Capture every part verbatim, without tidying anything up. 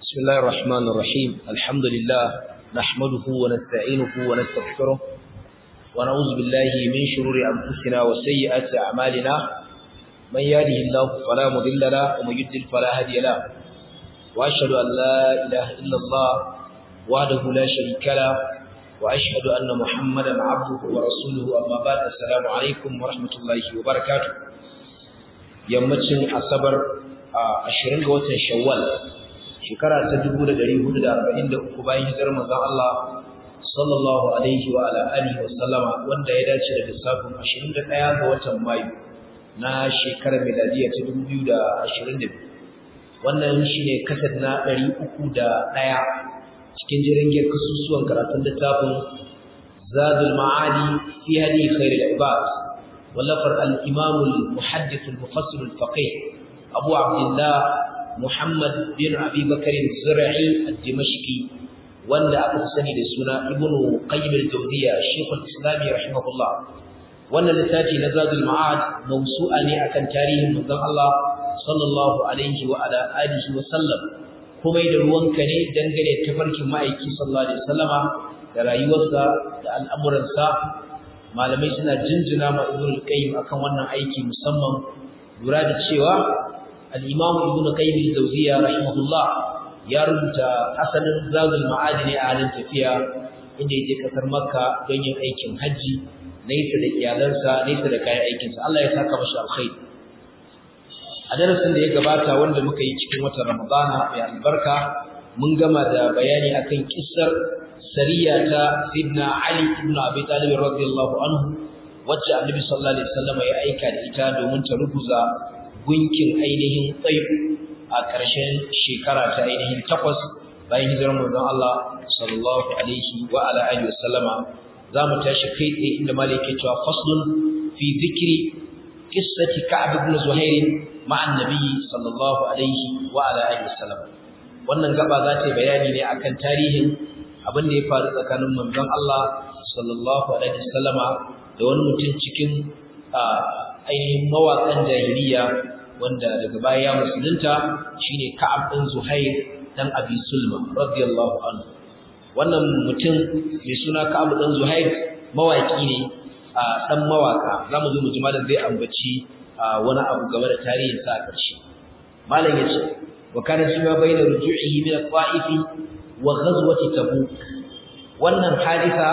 بسم الله الرحمن الرحيم الحمد لله نحمده ونستعينه ونستغفره ونعوذ بالله من شرور أنفسنا وسيئات أعمالنا من يهده الله فلا مضل له ومن يضلل فلا هادي له وأشهد أن لا إله إلا الله وحده لا شريك له وأشهد أن محمدا عبده ورسوله أما بعد السلام عليكم ورحمة الله وبركاته يمتن أصبر عشرين وتن شوال shekara ta dubu da ɗari hudu da arba'in da uku bayan hijirar manzon Allah sallallahu alaihi wa ala alihi wa sallama wanda ya dace da lissafin ashirin da ɗaya ga watan Mayu na shekarar miladiya ta dubu biyu da ashirin da biyu. Wannan shine kasar na ɗari uku da ɗaya cikin jirgin kasusuwan karatun littafin Zadul Ma'adi fi hadi khairil ibad wallafar al-Imam al-Muhaddith al-Mufassir al-Faqih Abu Abdullah Muhammad bin Abi Bakr al-Zura'i al-Dimashqi wanda aka sani da suna Ibn Qayyim al-Jawziyya Sheikh al-Islam rahimahullah. Wannan littafi na Zadul Ma'ad mawsu'a ne akan tarihin manzon Allah sallallahu alaihi wa ala alihi wa sallam kuma da ruwanka ne dangane da tafarkin ma'aiki sallallahu alaihi wasallama da rayuwarsa da al'amuransa. Malamai suna jinjina ma Ibn Qayyim akan wannan aiki musamman lura da cewa al-Imam Ibn Qayyim al-Jawziyya rahimahullah ya rubuta asalin Zadul Ma'ad ne a halin tafiya inda yake kasar Makka don yin aikin haji nesa da iyalansa nesa da kayan aikinsa. Allah ya saka mashi alkhairi. A darasin da ya gabata wanda muka yi cikin watan Ramadana mai albarka mun gama da bayani akan kissar sariya ta Sayyidina Ali ibn Abi Talib radiyallahu anhu wacce Annabi sallallahu alaihi wasallam ya aika da ita domin ta rubuza gunkin ainihin tsayi a ƙarshen shekara ta ainihin takwas bayan hijirar manzon Allah sallallahu alaihi wa ala alihi wasallama. Zamu tashi kai tsaye inda malai yake cewa faslun fi dhikri qissati Ka'b ibn Zuhair ma'an nabi sallallahu alaihi wa ala alihi wasallam. Wannan gaba za ta bayani ne akan tarihin abin da ya faru tsakanin manzon Allah sallallahu alaihi wasallama da wani mutum cikin ainihin mawaƙan jahiliya wanda daga baya ya musulunta shine Ka'ab bin Zuhair dan Abi Sulma radiyallahu anhu. Wannan mutum mai suna Ka'ab bin Zuhair mawaki ne a dan mawaka. Zamu zo mu ji malam zai ambaci wani abu game da tarihin sa a ƙarshe. Malam yace wa kana shima bayna ruju'ihi min al-Ta'if wa ghazwati Tabuk. Wannan hadisa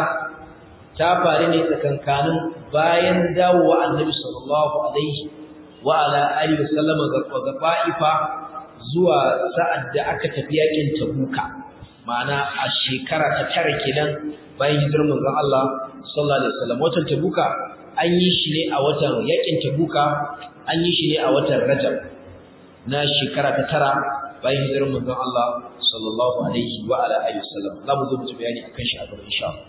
ta faru ne tsakankanin bayan dawowa Annabi sallallahu alaihi wa ala alihi wasallam ga Ta'ifa zuwa sa'ad da aka tafi yakin Tabuka, ma'ana a shekara ta tara kenan bayan hijirar manzon Allah sallallahu alaihi wasallam. Watan Tabuka an yi shi ne a watan yakin Tabuka an yi shi ne a watan Rajab na shekara ta tara bayan hijirar manzon Allah sallallahu alaihi wa ala alihi wasallam. Za mu zo mu bayani akan shi a gaba insha Allah.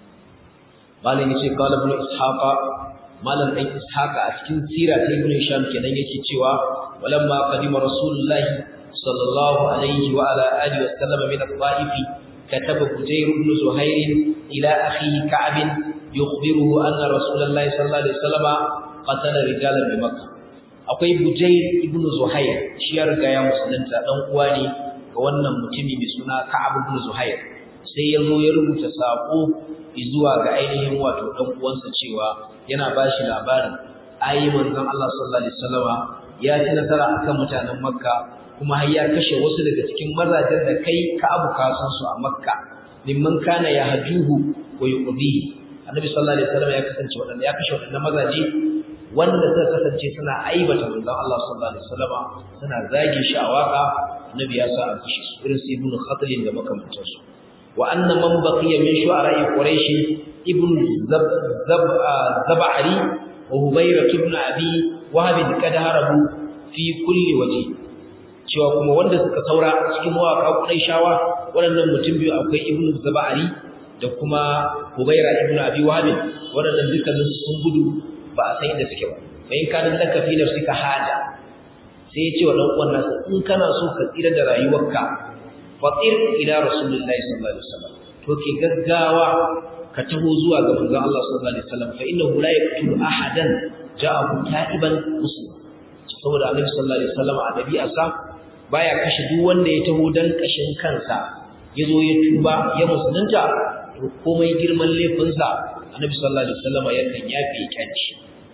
Malam yace qala ibn Ishaqa malam dan Ishaqa a cikin sira ta Ibn Hisham kenan yake cewa walamma qadima rasulullahi sallallahu alaihi wa ala alihi wasallam min al-Ta'if kataba Bujayr ibn Zuhair ila akhi Ka'b yukhbiruhu anna rasulullahi sallallahu alaihi wasallam qatala rijalan bi Makkah. Akwai Bujayr ibn Zuhair shi ya riga ya musulunta dan uwa ne ga wannan mutumi mai suna Ka'b ibn Zuhair. Sai ya zo ya rubuta sako zuwa ga ainihin wato dan uwansa cewa yana bashi labarin ayi manzon Allah sallallahu alaihi wasallama ya ci nasara akan mutanen Makka kuma har ya kashe wasu daga cikin mazajen da kai ka abu kasan su a Makka mimman kana ya hajuhu wa yuqdihi. Annabi sallallahu alaihi wasallama ya kasance wadanda ya kashe wadannan mazaje wanda suka kasance suna aibata manzon Allah sallallahu alaihi wasallama suna zage shi a waka. Annabi ya sa an kashe su irin su Ibn Khatlin da makamantansu. وأن من بقي من شعراء قريش ابن زب زب زبعري وهبيرة بن أبي وهب قد هربوا في كل وجه. cewa kuma wanda suka saura cikin mawaka Qurayshawa waɗannan mutum biyu akwai Ibn Zaba'ari da kuma Hubayra ibn Abi Wahab waɗannan dukkanin sun gudu ba a san inda suke ba. Bayan kana laka fi nafsika haja sai ya ce wa dan uwan nasa in kana so ka tsira da rayuwarka fatir ila rasulullahi sallallahu alaihi wasallam to ke gaggawa ka taho zuwa ga manzon Allah sallallahu alaihi wasallam fa innahu la yaqtulu ahadan ja'ahu ta'iban muslim. Saboda Annabi sallallahu alaihi wasallam a dabi'arsa baya kashe duk wanda ya taho dan kashin kansa yazo ya tuba ya musulunta to komai girman laifinsa annabi sallallahu alaihi wasallam yakan yafe kanci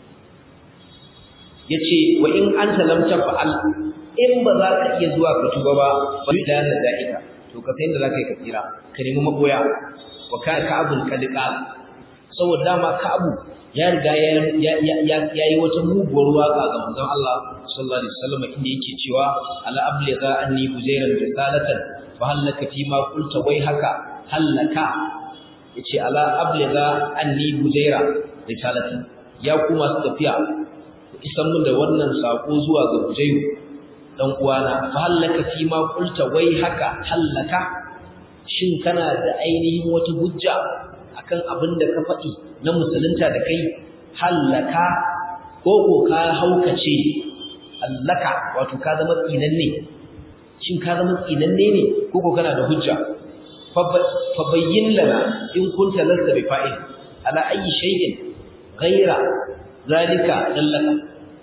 yace wa in anta lam tafa'al in ba za ka iya zuwa ka tuba ba fa da zalika to ka sai inda za ka yi kafira ka nemi maboya wa ka ka'abul qadqal saboda dama ka'abu ya riga ya ya yi wata muguwar waka ga manzon Allah sallallahu alaihi wasallam inda yake cewa ala abligha anni buzairan risalatan fa halaka fi ma qulta wai haka halaka yace ala abligha anni buzaira risalatan ya kuma su tafiya isan mun da wannan sako zuwa ga buzairu dan uwana fa halaka fi ma qulta wai haka halaka shin kana da ainihin wata hujja akan abin da ka faɗi na musulunta da kai halaka ko ko ka haukace allaka wato ka zama tsinanne shin ka zama tsinanne ne ko ko kana da hujja fa bayyin lana in kunta lasta bi fa'il ala ayi shay'in ghaira zalika dallaka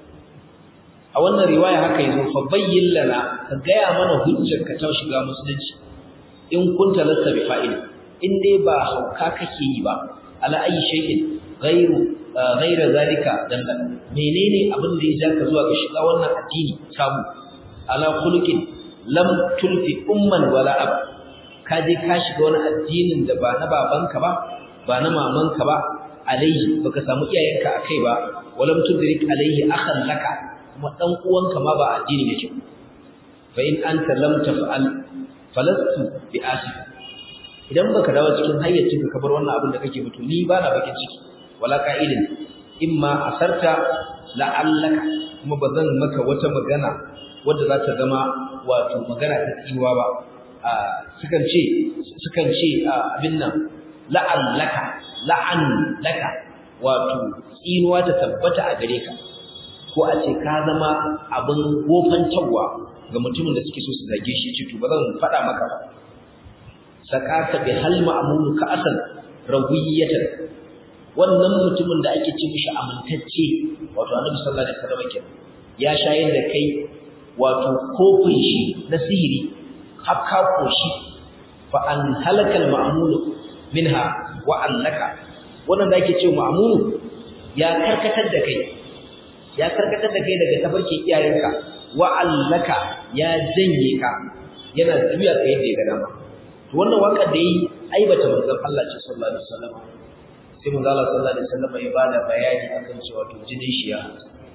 a wannan riwaya haka yazo fa bayyin lana ka gaya mana hujjar ka ta shiga musulunci in kunta lasta bi fa'il in dai ba hauka kake yi ba ala ayi shay'in ghairu ghaira zalika dallaka menene abin da ya ja ka zuwa ga shiga wannan addini sabu ala khuluqin lam tulfi umman wala ab ka je ka shiga wani addinin da ba na babanka ba ba na mamanka ba alaihi baka samu iyayenka akai ba walam tudrik alaihi akhan laka kuma dan uwanka ma ba addini yake fa in anta lam taf'al falastu bi asif idan baka dawo cikin hayyacinka ka bar wannan abin da kake mutu ni ba na bakin ciki wala qa'ilin imma asarta la'allaka kuma bazan maka wata magana wanda za ta zama wato magana ta tsiwa ba sukan ce sukan ce abin nan la'allaka la'an laka wato tsinuwa ta tabbata a gare ka ko a ce ka zama abin gofantarwa ga mutumin da suke so su zage shi ce to bazan faɗa maka ba sakata bi hal ma'munu ka asal rawiyatan wannan mutumin da ake ce mishi amintacce wato annabi sallallahu alaihi wasallam kenan ya shayar da kai wato kofin shi na sihiri hakka koshi fa an halakal ma'munu minha wa annaka wannan da ake ce ma'munu ya karkatar da kai ya karkatar da kai daga tafarkin iyayenka wa allaka ya janye ka yana juya ka yadda ya ga dama to wannan waka da yi aibata manzon Allah sallallahu alaihi wasallam sai manzon Allah sallallahu alaihi wasallam ya bada bayani akan cewa to jinin shi ya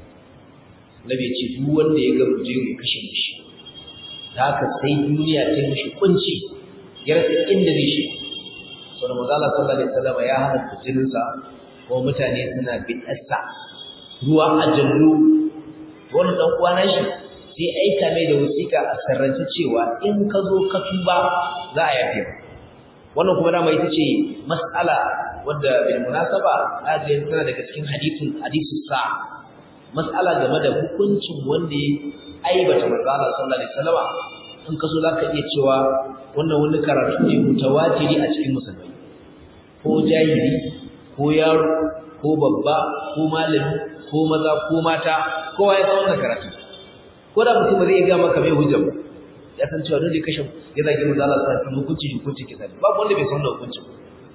nabi ce duk wanda ya ga ruje ya kashe shi haka sai duniya ta mishi kunci ya rasa inda zai shi so da manzon Allah sallallahu alaihi wasallam ya hana jinin sa ko mutane suna bid'arsa ruwa a jallu wannan dan uwa na shi sai aika mai da wasiƙa a sarrance cewa in ka zo ka tuba za a yafe wannan kuma dama ita ce mas'ala wadda bil munasaba ajin tana daga cikin hadithun hadithu sa mas'ala game da hukuncin wanda ya aibata manzo Allah sallallahu alaihi wasallam in ka so zaka iya cewa wannan wani karatu ne mutawatiri a cikin musulmai ko jahili ko yaro ko babba ko malami ko maza ko mata kowa ya san wannan karatu ko da mutum zai ga maka mai hujja ya san cewa dole kashe ya zage mu Allah sai kuma hukunci hukunci kisa babu wanda bai san wannan hukunci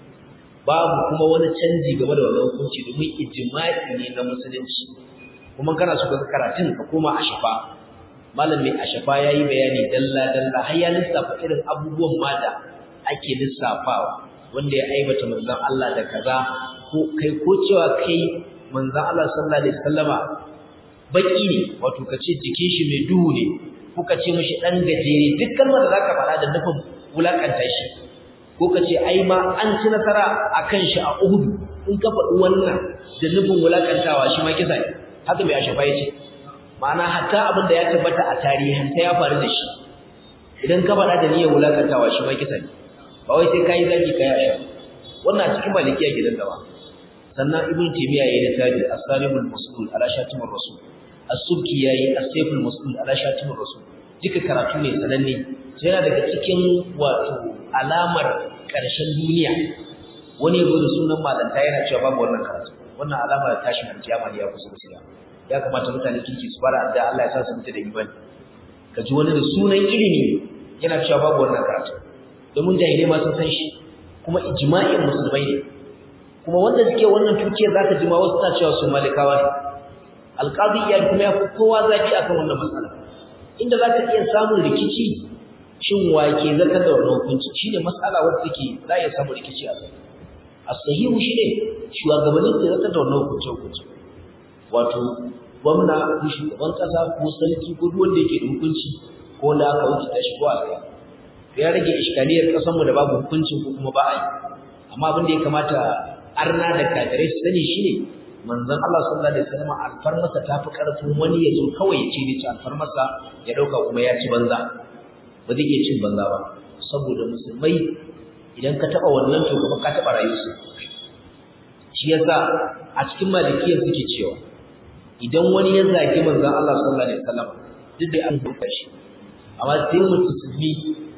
babu kuma wani canji game da wannan hukunci domin ijma'i ne na musulunci kuma kana so ka karatun ka koma a shafa malam mai a shafa yayi bayani dalla dalla har ya lissafa irin abubuwan ma da ake lissafawa wanda ya aibata manzon Allah da kaza ko kai ko cewa kai manzon Allah sallallahu alaihi wasallama baki ne wato kace jikin shi mai duhu ne ko kace mishi dan gajere duk kalmar da zaka fara da nufin wulakanta shi ko kace ai ma an ci nasara akan shi a Uhud in ka faɗi wannan da nufin wulakantawa shi ma kisa ne haka mai ashafa yace ma'ana hatta abin da ya tabbata a tarihin ta ya faru da shi idan ka faɗa da niyyar wulakantawa shi ma kisa ne ba wai sai kai zaki kai ashafa wannan cikin malikiya gidan dawa sannan ibn taymiya yayi da tabi as-salimul mas'ul ala shatimur rasul as-subki yayi as-sayful mas'ul ala shatimur rasul duka karatu ne sananne sai yana daga cikin wato alamar karshen duniya wani yabo da sunan malanta yana cewa babu wannan karatu wannan alamar tashin kiyama ne ya kusa kusa ya kamata mutane kirki su fara da Allah ya sa su mutu da imani kaji wani da sunan ilimi yana cewa babu wannan karatu domin jahilai ma sun san shi kuma ijma'in musulmai ne kuma wanda suke wannan tukiyar zaka ji ma wasu ta cewa su malikawa ne alqadi iyad kuma ya fi kowa zafi akan wannan matsala inda zaka iya samun rikici shin wake zakar da wannan hukunci shine matsala wacce take za ya samu rikici a kai as-sahihu shine shugabannin da zakar da wannan hukunci hukunci wato gwamna ko shugaban kasa ko sarki ko duk wanda yake da hukunci ko wanda aka wuce ta shi ko alƙali ya rage iskaliyar kasan mu da babu hukuncin ko kuma ba a yi amma abin da ya kamata arna da kafirai su sani shine manzon Allah sallallahu alaihi wasallam alfarmasa tafi karfin wani ya zo kawai ya ce ne ci alfarmasa ya dauka kuma ya ci banza ba zai iya cin banza ba saboda musulmai idan ka taba wannan to kuma ka taba rayuwarsu shi yasa a cikin malikiyar suke cewa idan wani ya zagi manzon Allah sallallahu alaihi wasallam duk da an hukunta shi amma sai musulmi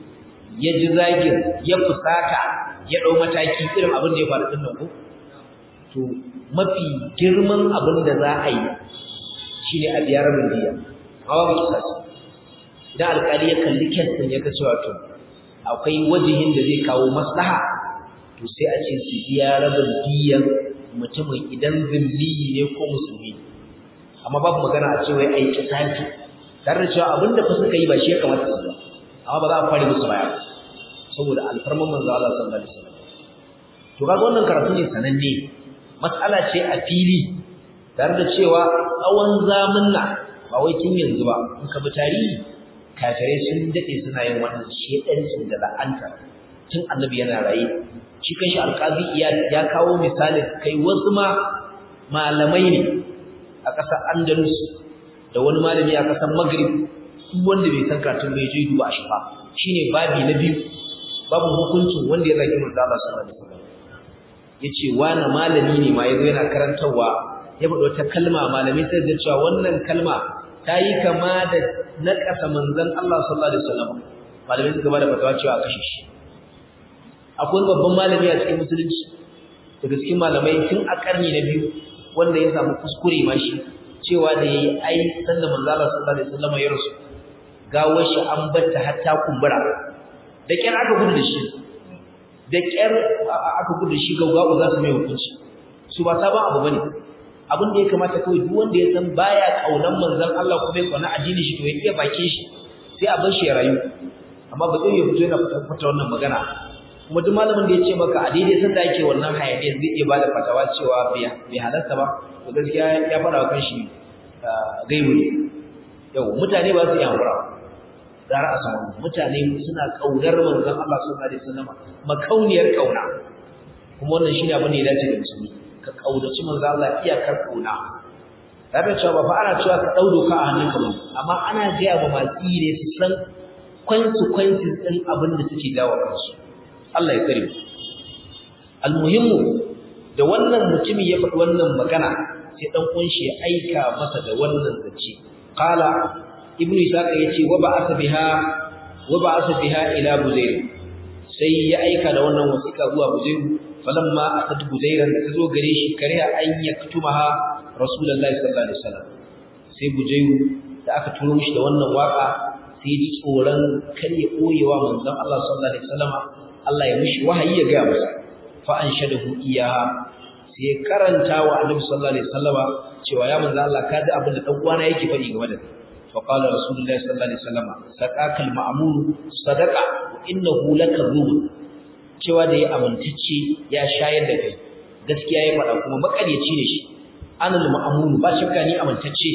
ya ji zagin ya fusata ya dau mataki irin abin da ya faru din nan ko to mafi girman abin da za a yi shine a biyar bindiya hawa ba kisasi idan alƙali ya kalli kesin ya ga cewa to akwai wajihin da zai kawo maslaha to sai a ce su biya rabin diyan mutumin idan zimmi ne ko musulmi amma babu magana a ce wai ai kisasi tare da cewa abinda fa suka yi ba shi ya kamata su ba amma ba za a fara musu baya saboda alfarman manzo Allah sallallahu alaihi wasallam to kaga wannan karatu ne sananne mas'ala ce a fili tare da cewa tsawon zamanna ba wai tun yanzu ba in ka bi tarihi kafirai sun dade suna yin wannan shedancin da la'anta tun annabi yana raye shi kanshi alqazi ya kawo misalin kai wasu ma malamai ne a ƙasar Andalus da wani malami a ƙasar Maghrib duk wanda bai san karatun bai je duba shi ba shine babi na biyu babu hukuncin wanda ya zagi manzo Allah sallallahu alaihi wasallam yace wani malami ne ma yazo yana karantawa ya faɗi wata kalma malami sai ya cewa wannan kalma ta yi kama da naƙasa manzon Allah sallallahu alaihi wasallam malami suka bada fatawa cewa a kashe shi akwai babban malami a cikin musulunci daga cikin malamai tun a karni na biyu wanda ya samu kuskure ma shi cewa da yayi ai sanda manzo Allah sallallahu alaihi wasallam ya rasu gawar shi an batta hatta kumbura da kyar aka gudu da shi da kyar aka gudu da shi gaugawa za su mai hukunci su ba sabon abu bane abin da ya kamata kawai duk wanda ya san baya kaunan manzon Allah ko bai kauna addini shi to ya iya bakin shi sai a bar shi ya rayu amma ba zai fito yana fata wannan magana kuma duk malamin da ya ce maka a daidai sanda yake wannan hayaniyar zai iya bada fatawa cewa bai halarta ba to gaskiya ya fara wa kanshi gaibu ne yau mutane ba su yi hankura zara a samu mutane suna kaunar manzon Allah sallallahu alaihi wasallam makauniyar kauna kuma wannan shine abin da ya dace da musulmi ka kaudaci manzon Allah iyakar kauna tare cewa ba fa ana cewa ka daudo ka a hannunka ba amma ana ga ba masu ne su san consequences din abin da suke dawo kansu Allah ya kare almuhimmu da wannan mutumin ya faɗi wannan magana sai dan kunshi ya aika masa da wannan zace qala ibnu isaqa yace wa ba'atha biha wa ba'atha biha ila buzair sai ya aika da wannan wasiqa zuwa buzair falamma atat buzair da tazo gare shi kariha an yaktumaha rasulullahi sallallahu alaihi wasallam sai buzair da aka turo mishi da wannan waka sai ji tsoron kar ya koyewa manzon Allah sallallahu alaihi wasallam Allah ya mishi wahayi ya ga masa fa anshadahu iyaha sai ya karanta wa annabi sallallahu alaihi wasallama cewa ya manzo Allah ka ji abin da dan uwana yake faɗi game da fa qala rasulullahi sallallahu alaihi wasallama saqakal ma'mur sadaqa wa innahu lakazub cewa da ya amintacce ya shayar da kai gaskiya ya faɗa kuma makaryaci ne shi anal ma'mur ba shakka ni amintacce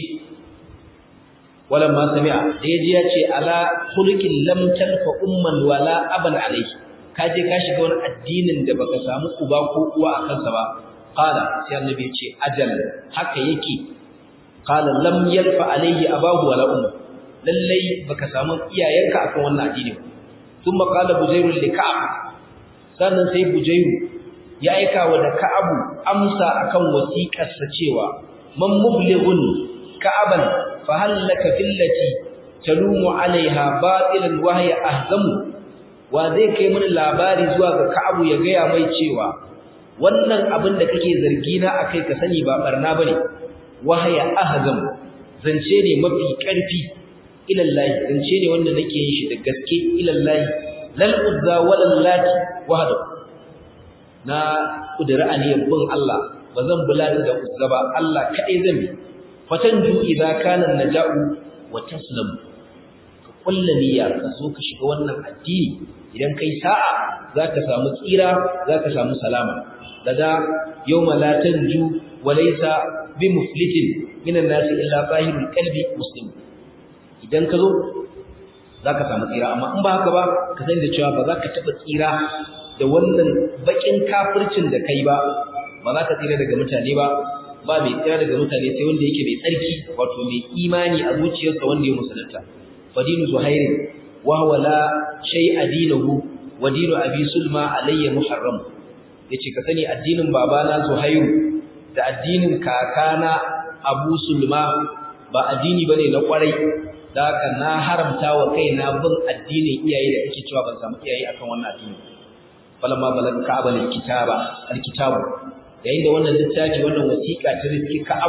walamma sami'a da yaji ya ce ala khuluqin lam talfa umman wala aban alayhi ka je ka shiga wani addinin da baka samu uba ko uwa a kansa ba qala sai annabi ya ce ajal haka yake qala lam yalfa alayhi abahu wala ummu lallai baka samu iyayenka akan wannan addini kuma qala bujayr li ka'ab sannan sai bujayr ya aika wa da ka'abu amsa akan wasiƙar sa cewa man mublighun ka'aban fa halaka fillati talumu alaiha batilan wa hiya ahzamu wa zai kai mini labari zuwa ga Ka'abu ya gaya mai cewa wannan abin da kake zargi na akai ka sani ba barna bane wahaya ahzam zance ne mafi karfi ila Allah zance ne wanda nake yin shi da gaske ila Allah lal uzza wal lati wahda na kudura aniyar bin Allah bazan bulata da uzza ba Allah kadai zan bi fatanju idza kana naja'u wa taslam ka kullaniya ka zo ka shiga wannan addini idan kai sa'a zaka samu tsira zaka samu salama daga yawma la tanju wa laysa bimuflitin minan nasi illa zahirul qalbi muslim idan ka zo zaka samu tsira amma in ba haka ba ka sani da cewa ba za ka taba tsira da wannan bakin kafircin da kai ba ba za ka tsira daga mutane ba ba mai tsira daga mutane sai wanda yake mai tsarki wato mai imani a zuciyarsa wanda ya musulunta fadinu zuhairin wa huwa la shay'a dinahu wa dinu abi sulma alayya muharram yace ka sani addinin babana zuhairu da addinin kakana abu sulma ba addini bane na kwarai da haka na haramta wa kaina bin addinin iyaye da ake cewa ban samu iyaye akan wannan addini falamma balaga ka'aba alkitaba alkitabu yayin da wannan littafi wannan wasiqa ta riski ka'ab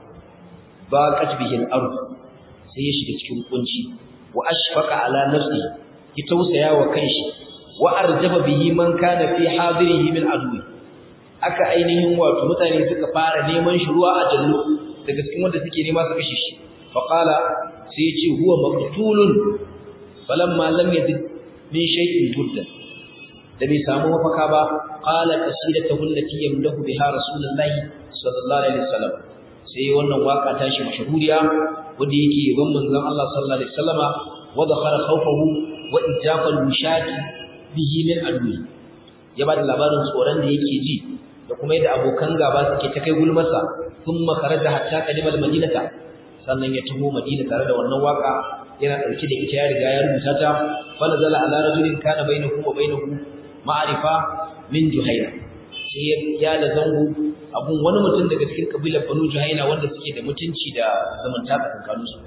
ba katbihi al-ard sai ya shiga cikin kunci wa ashfaqa ala nafsi ki tausaya wa kanshi wa arjaba bihi man kana fi hadirihi min adwi aka ainihin wato mutane suka fara neman shi ruwa a jallo daga cikin wanda suke nema su kashe shi fa qala sai ya ce huwa maqtulun falamma lam yajid min shay'in budda da bai samu mafaka ba qala qasidatahu allati yamdahu biha rasulullahi sallallahu alaihi wasallam sai wannan waka ta shi mashhuriya wanda yake yaban manzon Allah sallallahu alaihi wasallama wa dakhara khawfahu wa ijafal mushati bihi min adwi ya bada labarin tsoron da yake ji da kuma yadda abokan gaba suke ta kai gulmarsa thumma kharaja hatta kalimal madinata sannan ya tumo madina tare da wannan waka yana dauke da ita ya riga ya rubuta ta fa nazala ala rajulin kana bainahu wa bainahu ma'arifa min juhaina sai ya da zango abun wani mutum daga cikin kabilar banu juhaina wanda suke da mutunci da zamanta tsakanin su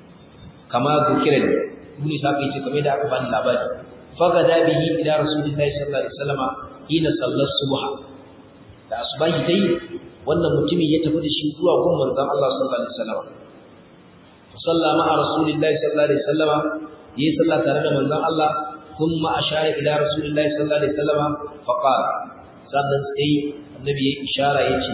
kama zikiran ibn saqi ce kamar da aka bani labari faga da bihi ila rasulullahi sallallahu alaihi wasallama ina sallar subha da asbahi dai wannan mutumin ya tafi da shi zuwa gun manzon Allah sallallahu alaihi wasallama salla ma'a rasulillahi sallallahu alaihi wasallama yi sallah tare da manzon Allah ثم أشار إلى رسول الله صلى الله عليه وسلم فقال sannan sai annabi ya ishara yace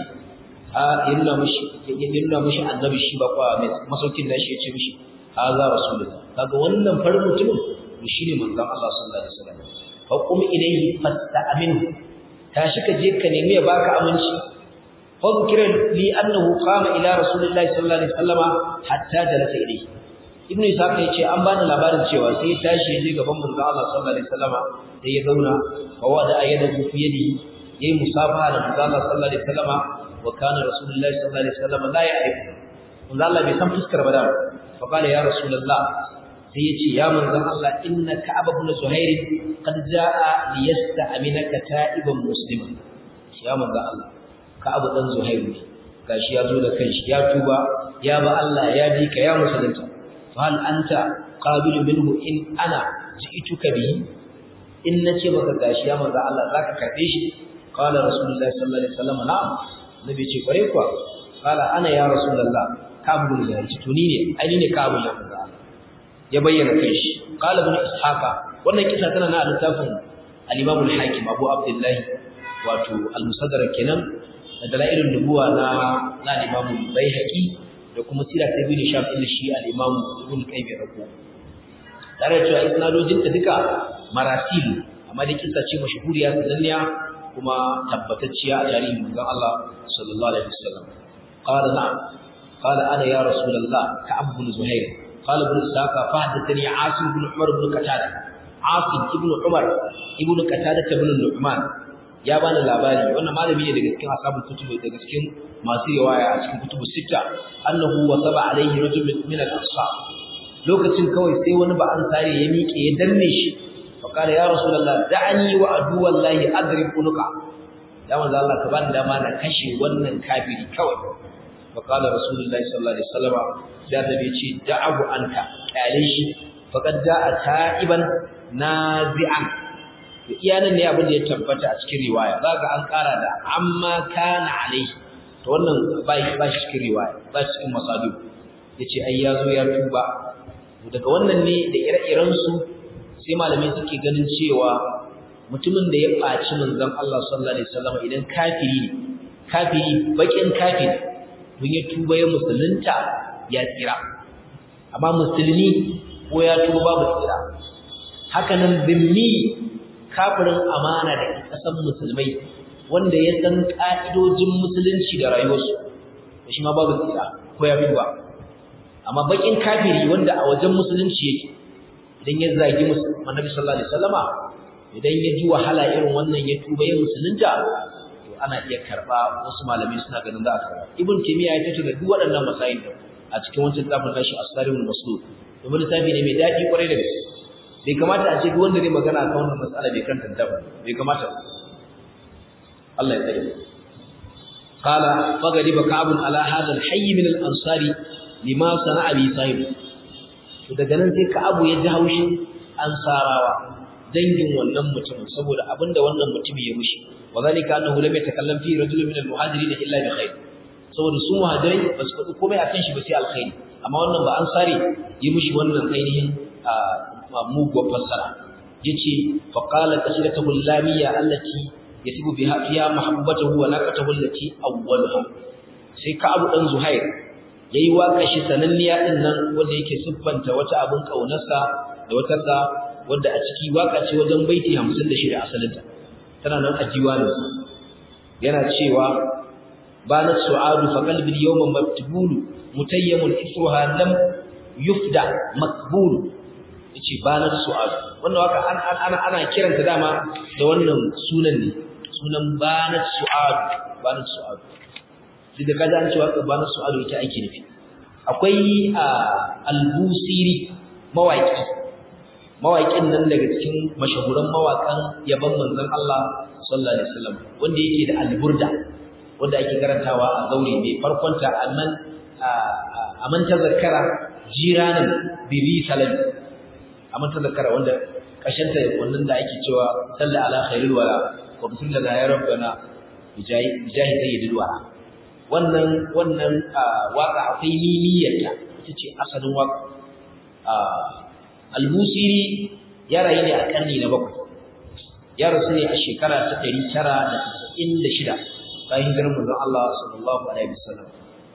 a inna mushi inna mushi annabi shi ba kwa mai masaukin nashi yace mishi haza rasulullah kaga wannan farin mutumin to shine manzon Allah sallallahu alaihi wasallam fa qum ilayhi fasta'minhu tashi ka je ka nemi ya baka aminci fa zikra li annahu qama ila rasulillahi sallallahu alaihi wasallam hatta jalasa ilayhi ibnu ishaq yace an bani labarin cewa sai ya tashi ya je gaban manzo Allah sallallahu alaihi wasallama sai ya zauna wa wada ayyadahu fi yadihi yayi musafaha da manzo Allah sallallahu alaihi wasallama wa kana rasulullahi sallallahu alaihi wasallama la ya'rif manzo Allah bai san fuskar ba da fa qala ya rasulullah sai yace ya manzo Allah inna ka'ab ibn zuhair qad jaa liyasta'minaka ta'iban musliman ya manzo Allah ka'ab dan zuhair gashi ya zo da kanshi ya tuba ya ba Allah ya bi ka ya musulunta فهل أنت قابل منه إن أنا جئتك به إن نتي بك غاشي يا manzo Allah zaka karbe shi qala rasulullahi sallallahu alaihi wasallam na'am nabi ce kware kuwa qala ana ya rasulullah kabul ya ce to ni ne ai ni ne kabul ya manzo Allah ya bayyana kai shi qala ibn ishaqa wannan kisa tana na littafin al-imam al-hakim abu abdullah wato al-musaddar kenan da dalailun nubuwa na na imam al-baihaqi da kuma sira ta ibn shaf din shi al-imam ibn qayyim rako tare da cewa isnadojin ta duka marasil amma da kissa ce mashhuriya sananniya kuma tabbatacciya a tarihin manzon Allah sallallahu alaihi wasallam qala na'am qala ana ya rasulullah ka'ab ibn zuhair qala ibn saka fahdathani asim ibn umar ibn qatada asim ibn umar ibn qatada ibn nu'man ya bani labari wannan malami ne daga cikin ashabul kutub daga cikin masu riwaya a cikin kutubus sita annahu wasaba alaihi rajul min al-ashab lokacin kawai sai wani ba ansari ya miƙe ya danne shi fa kare ya rasulullah da'ani wa adu wallahi adrib unuka ya manzo Allah ka bani dama na kashe wannan kafiri kawai fa kala rasulullahi sallallahu alaihi wasallam da nabi ce da'abu anka kale shi faqad da'a ta'iban nazi'an iyanan ne abin da ya tabbata a cikin riwaya zaka an kara da amma kana alaihi to wannan bai ba shi cikin riwaya ba shi cikin masadu yace ai yazo ya tuba to daga wannan ne da ire-iren su sai malamai suke ganin cewa mutumin da ya baci manzon Allah sallallahu alaihi wasallam idan kafiri ne kafiri bakin kafiri don ya tuba ya musulunta ya tsira amma musulmi ko ya tuba babu tsira haka nan zimmi kafirin amana da kasan musulmai wanda ya san ka'idojin musulunci da rayuwarsu shi ma babu tsira ko ya tuba amma bakin kafiri wanda a wajen musulunci yake idan ya zagi Annabi sallallahu alaihi wasallama idan ya ji wahala irin wannan ya tuba ya musulunta to ana iya karba wasu malamai suna ganin za a karba ibn taymiya ya tace da duk waɗannan masail a cikin wancan littafin kashi as-sarimul maslul domin littafi ne mai daɗi kwarai da gaske bai kamata a ce duk wanda zai magana akan wannan mas'ala bai kanta littafin bai kamata Allah ya tsare qala faghadiba ka'b ala hadha al-hayy min al-ansari lima sana'a bi sahib to daga nan sai ka'abu ya ji haushi ansarawa dangin wannan mutumin saboda abinda wannan mutumin ya mushi wazalika annahu lam yatakallam fi rajulin min al-muhajirin illa bi khair saboda su muhajirai ba su faɗi komai akan shi ba sai alkhairi amma wannan ba ansari yi mushi wannan ainihin muguwar fassara yace fa qala qasidatu lamiyya allati yasibu biha fiha mahabbatuhu wa naqatuhu allati awwalaha sai ka'abu dan zuhair yayi waka shi sananniya din nan wanda yake siffanta wata abin kaunarsa da wata sa wanda a ciki waka ce wajen baiti hamsin da shida asalinta tana nan a diwanin yana cewa banat su'adu fa qalbi al-yawma maktubul mutayyamun isruha lam yufda maqbul yace banat su'adu wannan waka an ana ana kiranta dama da wannan sunan ne sunan banat su'adu banat su'adu sai da kaza an ce waka banat su'adu ita ake nufi akwai al-busiri mawaki mawaƙin nan daga cikin mashahuran mawaƙan yaban manzon Allah sallallahu alaihi wasallam wanda yake da alburda wanda ake karantawa a zaure mai farkonta amman amman tazakkara jiranan bibi salam amman tazakkara wanda kashanta wannan da ake cewa salli ala khairil wala wa bismillah ya rabbana bijahi bijahi sayyidil wala wannan wannan waka akwai mimiyarta ita ce asalin waka Al-Busiri ya rayu ne a karni na bakwai. Ya rasu ne a shekara ta ɗari tara da tasa'in da shida bayan hijirar manzon Allah sallallahu alaihi wasallam.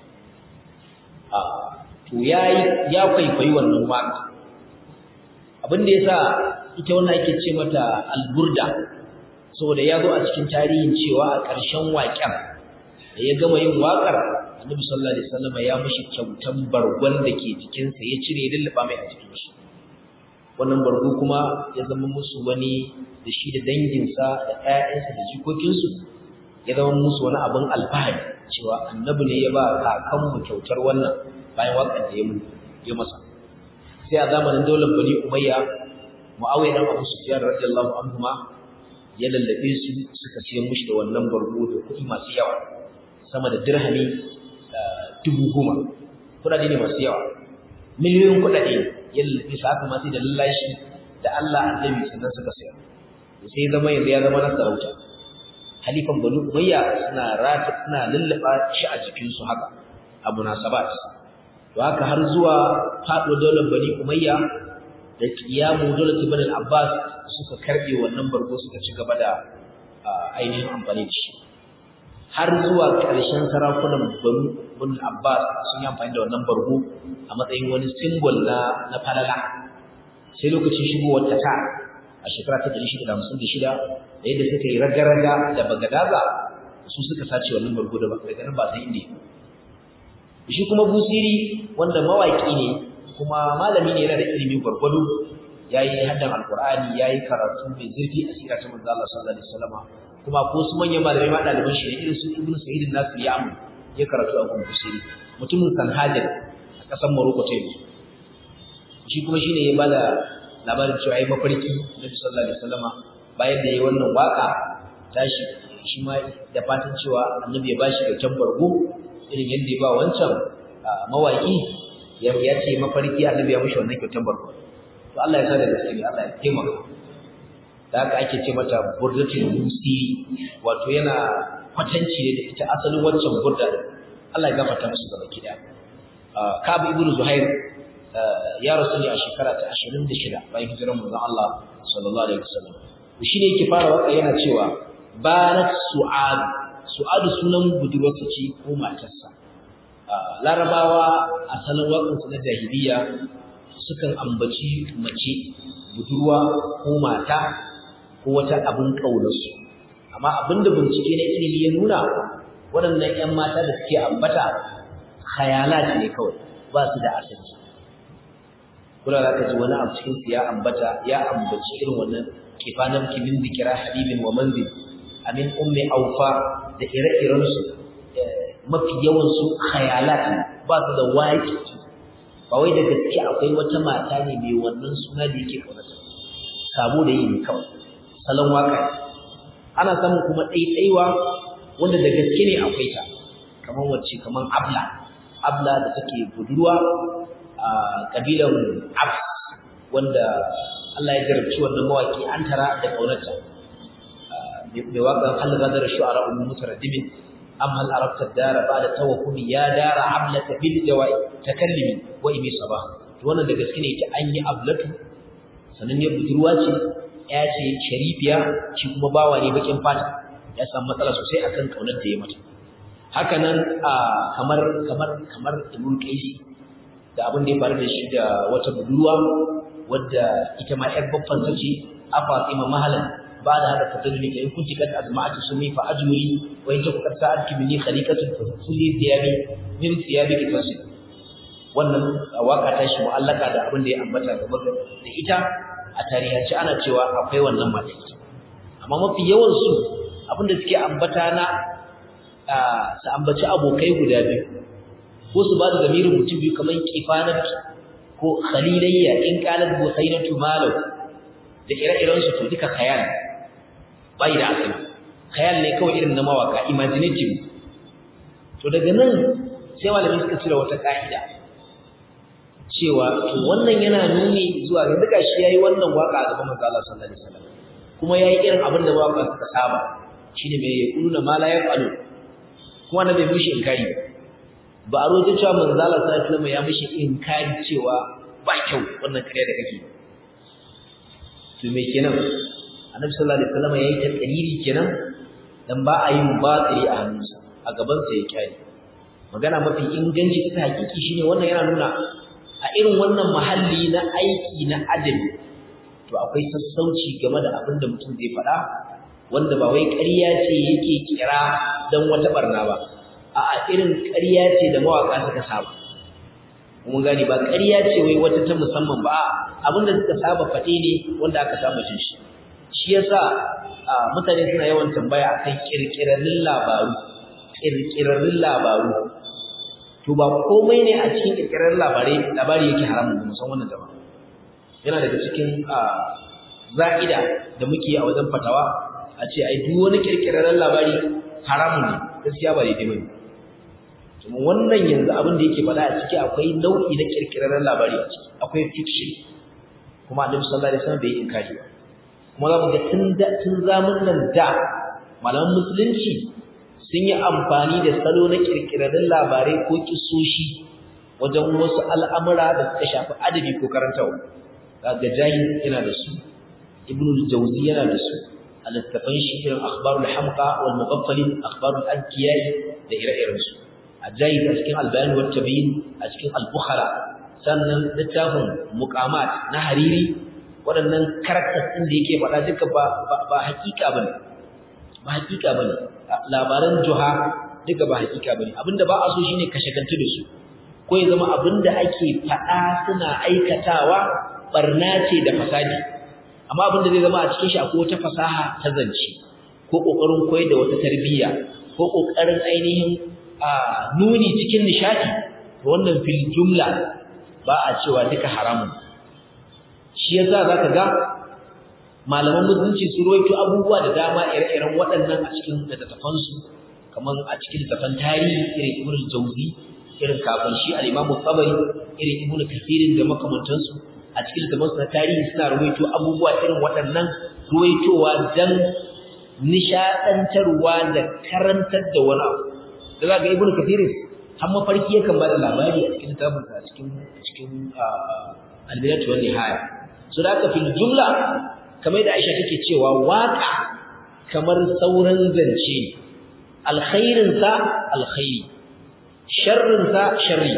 A to yayi ya kwaikwayi wannan waka. Abin da yasa ita wannan ake ce mata al-burda saboda ya zo a cikin tarihin cewa a ƙarshen waƙen da ya gama yin waƙar Annabi sallallahu alaihi wasallam ya mishi kyautan bargon da ke jikinsa ya cire lulluba mai a jikin shi. Wannan bargo kuma ya zama musu wani da shi da danginsa da ƴaƴansa da jikokinsu ya zama musu wani abin alfahari cewa annabi ne ya ba kakanmu kyautar wannan bayan waƙar da ya masa sai a zamanin daular bani umayya muawiya dan abu sufyan radiyallahu anhu ma ya lallabe su suka siyan mushi da wannan bargo da kuɗi masu yawa sama da dirhami dubu goma kuɗaɗe ne masu yawa miliyoyin kuɗaɗe ya lallabe su haka ma sai da lallashi da Allah annabi sannan suka sayar sai zama yanzu ya zama na sarauta halifan banu umayya suna rata suna lallaba shi a jikin su haka a munasabat to haka har zuwa fado daular bani umayya da kiyamu daular ibn al-abbas suka karbe wannan bargo suka ci gaba da ainihin amfani da shi har zuwa ƙarshen sarakunan banu ibn al-abbas sun yi amfani da wannan bargo a matsayin wani symbol na na falala sai lokacin shigowar ta a shekara ta ɗari shida da hamsin da shida da yadda suka yi raga-raga da bagadaza su suka sace wannan bargo da daga nan ba san inda shi kuma busiri wanda mawaki ne kuma malami ne yana da ilimi gwargwado yayi haddan alqur'ani yayi karatu mai zurfi a sirra ta manzo Allah sallallahu alaihi wasallam kuma ko su manyan malamai ma ɗaliban shi irin su ibnu sa'id an-nasir ya amu ya karatu a gun busiri mutumin sanhajar a ƙasar Morocco ta yanzu shi kuma shine ya bada labarin cewa ai mafarki Nabi sallallahu alaihi wasallama bayan da yayi wannan waka tashi shi ma da fatan cewa Annabi ya bashi kyautar bargo irin yadda ya ba wancan mawaki ya ce mafarki Annabi ya mishi wannan kyautar bargo to Allah ya sa da gaskiya Allah ya taimaka da haka ake ce mata burdatul musi wato yana kwatanci ne da ita asalin wancan burda Allah ya gafarta musu gaba kida Ka'ab ibn Zuhair ya rasu ne a shekara ta ashirin da shida bayan hijirar manzon Allah sallallahu alaihi wasallam shi ne yake fara waka yana cewa barat su'ad su'ad sunan budurwarsa ce ko matarsa larabawa a salon waƙansu na jahiliya sukan ambaci mace budurwa ko mata ko wata abin ƙaunarsu amma abinda bincike na ilimi ya nuna waɗannan 'yan mata da suke ambata khayalat ne kawai ba su da asali kula za ka ji wani abu cikin su ya ambata ya ambaci irin wannan kifanan kimin zikira habibin wa manzil amin ummi aufa da ire-iren su mafi yawan su khayalat ba su da waƙi ba wai da gaske akwai wata mata ne mai wannan suna da yake kaunata sabo da yi ne kawai salon waka ana samun kuma ɗaiɗaiwa wanda da gaske ne akwai ta kamar wacce kamar abla abla da take budurwa a kabilan Abs wanda Allah ya jarabci wannan mawaki an tara da kaunarta mai waƙar hal gadar shu'ara ummu mutaraddimin am hal arabta dara ba'da tawakkumi ya dara ablata bil jawai takallimi wa imi sabah to wannan da gaske ne yake an yi ablatu sanan ne budurwa ce ya ce sharifiya shi kuma bawa ne bakin fata ya samu matsala sosai akan kaunar da ya mata haka nan kamar kamar kamar Ibn Qaisi da abin da ya faru da shi da wata budurwa wadda ita ma ƴar babban sace a Fatima mahalan ba da hada fataduni kai kunti kad azma'atu sumi fa ajmuri wa in takukat sa'atki minni khaliqatun fa sulli thiyabi min thiyabiki tasir wannan waka ta shi mu'allaka da abin da ya ambata gaba da ita a tarihance ana cewa akwai wannan mata ita amma mafi yawan su abin da suke ambata na su ambaci abokai guda biyu ko su ba da zamirin mutum biyu kamar kifanat ko khalilayya in qalat busainatu malau da ire-iren su to duka khayal bai da asali khayal ne kawai irin na mawaka imaginative to daga nan sai malami suka cire wata ka'ida cewa to wannan yana nuni zuwa ga duka shi yayi wannan waka a gaban manzo Allah sallallahu alaihi wasallam kuma yayi irin abin da waka suka saba shine mai yaquluna ma la yafalu kuma na bai mishi inkari ba a roƙi cewa manzo Allah sallallahu alaihi wasallam ya mishi inkari cewa ba kyau wannan kare da kake to me kenan annabi sallallahu alaihi wasallam yayi takriri kenan dan ba a yin batiri a hannunsa a gaban sa ya kyari magana mafi inganci ta hakiki shine wannan yana nuna a irin wannan mahalli na aiki na adabi to akwai sassauci game da abin da mutum zai faɗa wanda ba wai ƙarya ce yake kira dan wata barna ba a'a irin ƙarya ce da mawaka suka saba mun gani ba ƙarya ce wai wata ta musamman ba abin da suka saba fate ne wanda aka saba cin shi shi yasa mutane suna yawan tambaya akan kirkirarrin labaru kirkirarrin labaru to ba komai ne a cikin kirkirar labarai labari yake haramun musan wannan jama'a yana daga cikin za'ida da muke a wajen fatawa a ce ai duk wani kirkirarren labari haramun ne gaskiya ba daidai bane kuma wannan yanzu abin da yake faɗa a ciki akwai nau'i na kirkirarren labari a ciki akwai fiction kuma Annabi sallallahu alaihi wasallam bai inkari ba kuma za mu ga tun da tun zamanin da malaman musulunci sun yi amfani da salo na kirkirarren labarai ko kisoshi wajen wasu al'amura da suka shafi adabi ko karantawa kaga jahil yana da su ibnu al-jawzi yana da su al-tafan shi irin akhbarul hamqa wal mughaffalin akhbarul adkiya da ire-iren su ajayid a cikin al-bayan wa tabiin a cikin al-bukhara sannan littafin muqamat na hariri waɗannan characters din da yake faɗa duka ba ba hakika bane ba hakika bane labaran juha duka ba hakika bane abinda ba a so shine ka shagaltu da su ko ya zama abinda ake faɗa suna aikatawa barna ce da fasadi amma abinda zai zama a cikin shi akwai wata fasaha ta zance ko kokarin koyar da wata tarbiyya ko kokarin ainihin nuni cikin nishadi wannan fil jumla ba a cewa duka haramun shi yasa zaka ga malaman musulunci su roito abubuwa da dama ire-iren waɗannan a cikin littattafansu kamar a cikin littattafan tarihi irin Ibn Jauzi irin kafin shi al-Imam Tabari irin Ibn Kathir da makamantansu a cikin littattafansu na tarihi suna roito abubuwa irin waɗannan roitowa dan nishadantarwa da karantar da wani abu da zaka Ibn Kathir har mafarki yakan bada labari a cikin tabin a cikin cikin al-bidayah wa nihaya so da aka fil jumla kamar da Aisha take cewa waka kamar sauran zance alkhairin sa alkhairi sharrin sa sharri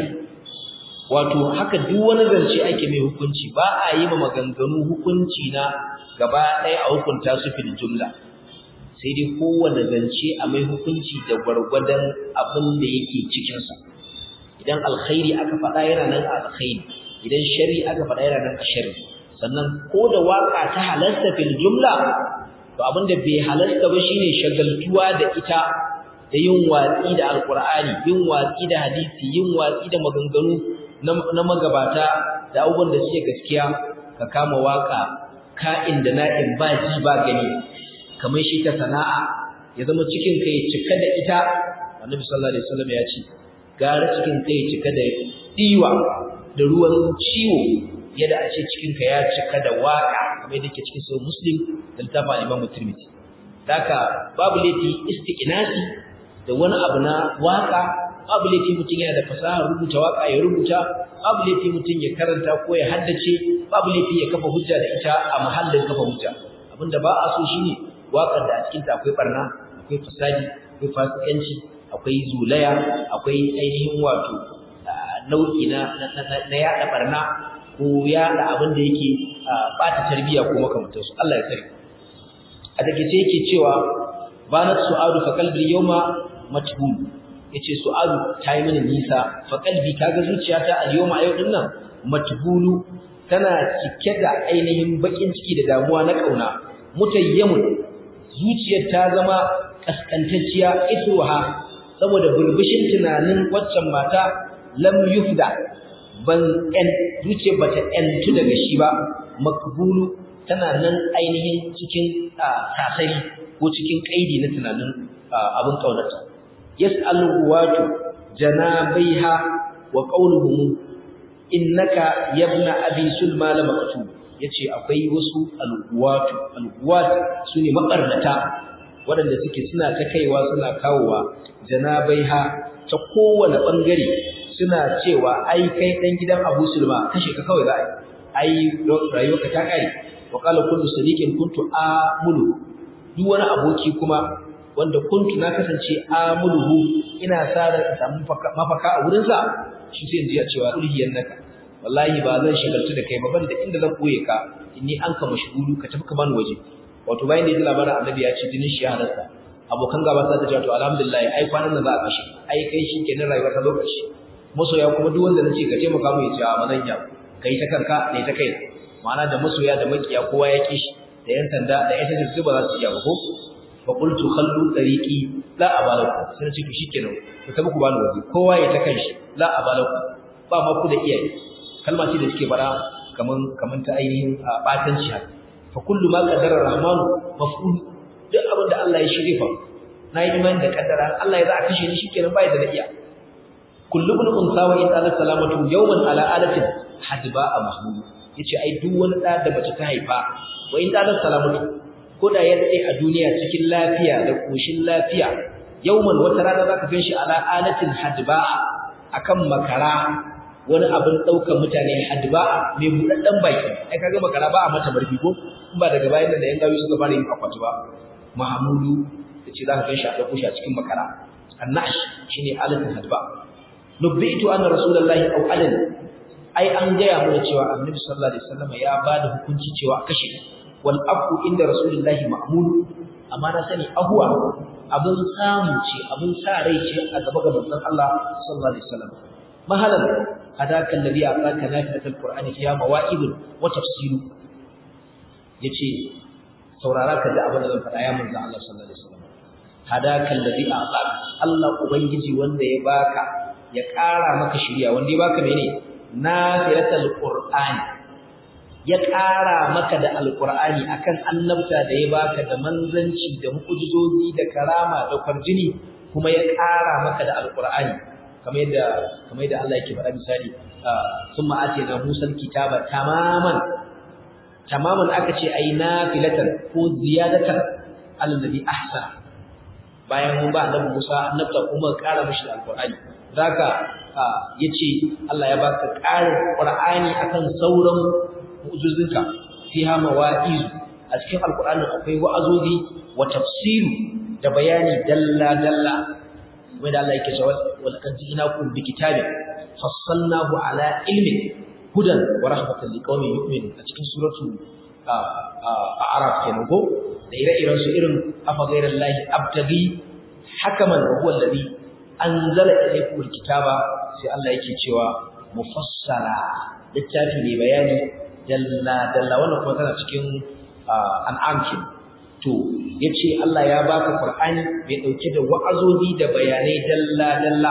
wato haka duk wani zance ake mai hukunci ba a yi ma maganganu hukunci na gaba ɗaya a hukunta su fil jumla sai dai kowanne zance a mai hukunci da gwargwadon abin da yake cikin sa idan alkhairi aka faɗa yana nan alkhairi idan sharri aka faɗa yana nan a sharri sannan ko da waka ta halasta fil jumla to abin da bai halasta ba shine shagaltuwa da ita da yin watsi da alqur'ani yin watsi da hadisi yin watsi da maganganu na magabata da abubuwan da suke gaskiya ka kama waka ka'in da na'in ba ji ba gani kamar shi ta sana'a ya zama cikin kai cika da ita annabi sallallahu alaihi wasallam ya ce gara cikin kai cika da diwa da ruwan ciwo yadda a ce cikin ka ya cika da waka kamar yadda ke cikin sahih muslim da littafin Imam Tirmidhi daka babu laifi istiqnasi da wani abu na waka babu laifi mutum yana da fasaha rubuta waka ya rubuta babu laifi mutum ya karanta ko ya haddace babu laifi ya kafa hujja da ita a mahallin kafa hujja abinda ba a so shine wakar da a cikin ta akwai barna akwai fasadi akwai fasikanci akwai zulaya akwai ainihin wato nau'i na na yada barna ko yada abin da yake bata tarbiya ko makamantansu Allah ya tsare a take ce yake cewa banat su'adu fa qalbi yawma matbul yace su'adu tayi mini nisa fa qalbi kaga zuciyata a yawma yau din nan matbulu tana cike da ainihin bakin ciki da damuwa na kauna mutayyamun zuciyar ta zama kaskantacciya ituha saboda burbushin tunanin waccan mata lam yufda ban en zuciyar bata entu daga shi ba makbulu tana nan ainihin cikin tasari ko cikin kaidi na tunanin abin kaunarta yas'alu watu janabaiha wa qawluhum innaka yabna abi sulma la maktub yace akwai wasu alwatu alwat sune makarnata wadanda suke suna ta kaiwa suna kawowa janabaiha ta kowane bangare suna cewa ai kai dan gidan Abu Sulma kashe ka kawai za ai rayuwarka ta kare wa qala kullu sadiqin kuntu amulu duk wani aboki kuma wanda kuntu na kasance amuluhu ina sa da samu mafaka a wurin sa shi sai inji ya cewa ulhiyan naka wallahi ba zan shigaltu da kai ba banda inda zan koye ka inni an ka mashgulu ka tafi ka bani waje wato bayan da ya labarin annabi ya ce jinin shi ya halarta abokan gaba sa ta ce to alhamdulillah ai kwanan nan za a kashe ai kai shi kenan rayuwar ta lokaci masoya kuma duk wanda nace ka taimaka mu ya ce a bazan ya kai ta kanka ne ta kai ma'ana da masoya da makiya kowa ya kishi da yan sanda da ita da ba za su iya ba ko fa qultu khallu tariqi la abalaku sai ce to shikenan ku tabi ku bani waje kowa ya ta kanshi la abalaku ba ma ku da iyaye kalma ce da suke fara kaman kaman ta ainihin batanci haka fa kullu ma qaddara rahman maf'ul duk abin da Allah ya shirye fa na yi imani da kaddara Allah ya za a kashe ni shikenan bai da iya kullu ibn unsa wa in ala salamatu yawman ala alatin hadba mahmud yace ai duk wani da da bace ta haifa wa in ala salamatu ko da ya dade a duniya cikin lafiya da koshin lafiya yawman wata rana zaka ganshi ala alatin hadba akan makara wani abin daukar mutane hadba mai budaddan baki ai kaga makara ba a mata marfi ko in ba daga bayan da yan gawi suka fara yin akwati ba mahmudu yace zaka ganshi a dauko shi a cikin makara annash shine alatin hadba nubbitu anna rasulullahi aw adan ai an gaya mana cewa annabi sallallahu alaihi wasallam ya bada hukunci cewa kashe wal aqu inda rasulullahi ma'mul amma na sani ahwa abun samu ce abun sa rai ce a gaba ga manzon Allah sallallahu alaihi wasallam mahalan hadaka alladhi ataka nafiatul qur'ani fiha mawa'id wa tafsir yace saurara ka da abin da zan faɗa ya manzon Allah sallallahu alaihi wasallam hadaka alladhi ataka Allah ubangiji wanda ya baka ya ƙara maka shiriya wanda ya baka mene nafiatul qur'ani ya ƙara maka da alqur'ani akan annabta da ya baka da manzanci da mu'jizozi da karama da farjini kuma ya ƙara maka da alqur'ani kamar yadda kamar yadda Allah yake faɗa misali summa atina musal kitaba tamaman tamaman aka ce ai nafilatan ko ziyadatan alladhi ahsana bayan mun ba annabi Musa annabta kuma ƙara mishi alqur'ani zaka yace Allah ya baka ƙarin qur'ani akan sauran mu'jizinka fiha mawa'iz a cikin alqur'ani akwai wa'azozi wa tafsiru da bayani dalla dalla wanda Allah yake cewa wal qad ji'nakum bi kitabin fassalnahu ala ilmin hudan wa rahmatan liqaumin yu'minun a cikin suratul a'raf kenan ko da ire-iren su irin afa ghayrallahi abtaghi hakaman wa huwa alladhi anzala ilaykum alkitaba sai Allah yake cewa mufassala littafi ne bayani dalla dalla wannan kuma tana cikin an'am kin to yace Allah ya baka Qur'ani mai dauke da wa'azozi da bayanai dalla dalla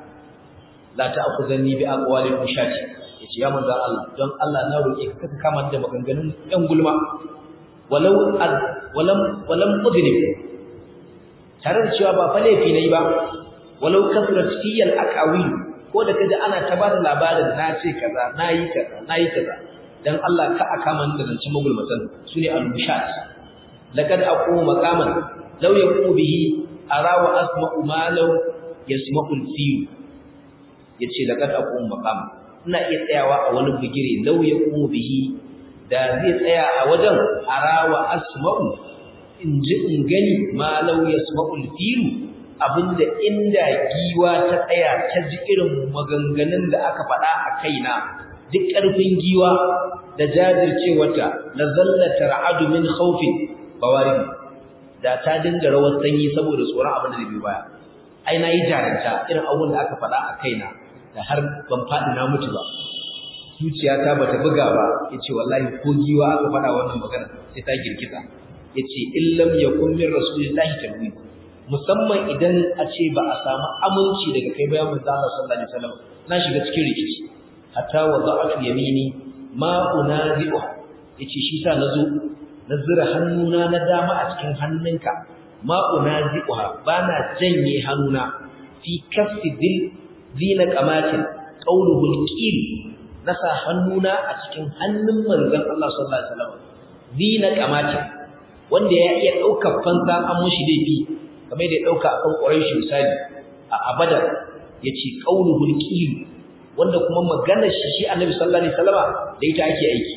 la ta'khudhani bi aqwalil mushati yace ya manzo Allah don Allah na roke ka ka kama da maganganun ɗan gulma walau walam walam udnib tare da cewa ba fa laifi nayi ba walau kasrat fiyal aqawil ko da kaje ana ta bada labarin na ce kaza nayi kaza nayi kaza dan Allah ka aka man da zancin magulmatan sune al-mushat laqad aqu maqaman law yaqu bihi ara wa asma'u ma law yasma'u al-fil yace laqad aqu maqam ina iya tsayawa a wani bigire law yaqu bihi da zai tsaya a wajen ara wa asma'u in ji in gani ma law yasma'u al-fil abinda inda giwa ta tsaya ta ji irin maganganun da aka faɗa a kaina duk ƙarfin giwa da jajircewarta la zallata ra'adu min khawfin bawarin da ta dinga rawar sanyi saboda tsoron abin da zai biyo baya ai na yi jaranta irin abin da aka faɗa a kaina da har ban faɗi na mutu ba zuciyata bata buga ba yace wallahi ko giwa aka faɗa wannan magana sai ta girgiza yace illam yakun min rasulillahi tanwin musamman idan a ce ba a samu aminci daga kai bayan manzo Allah sallallahu alaihi wasallam na shiga cikin rikici hatta wada'tu yamini ma unazi'u yace shi sa nazo nazira hannuna na dama a cikin hannunka ma unazi'uha bana janye hannuna fi kaffi dil zina qamatin qawluhu alqil nasa hannuna a cikin hannun manzon Allah sallallahu alaihi wasallam zina qamatin wanda ya iya daukar fansa an mushi laifi kamar da ya dauka akan Quraish misali a abada yace qawluhu alqil wanda kuma maganar shi shi Annabi sallallahu alaihi wasallam da ita ake aiki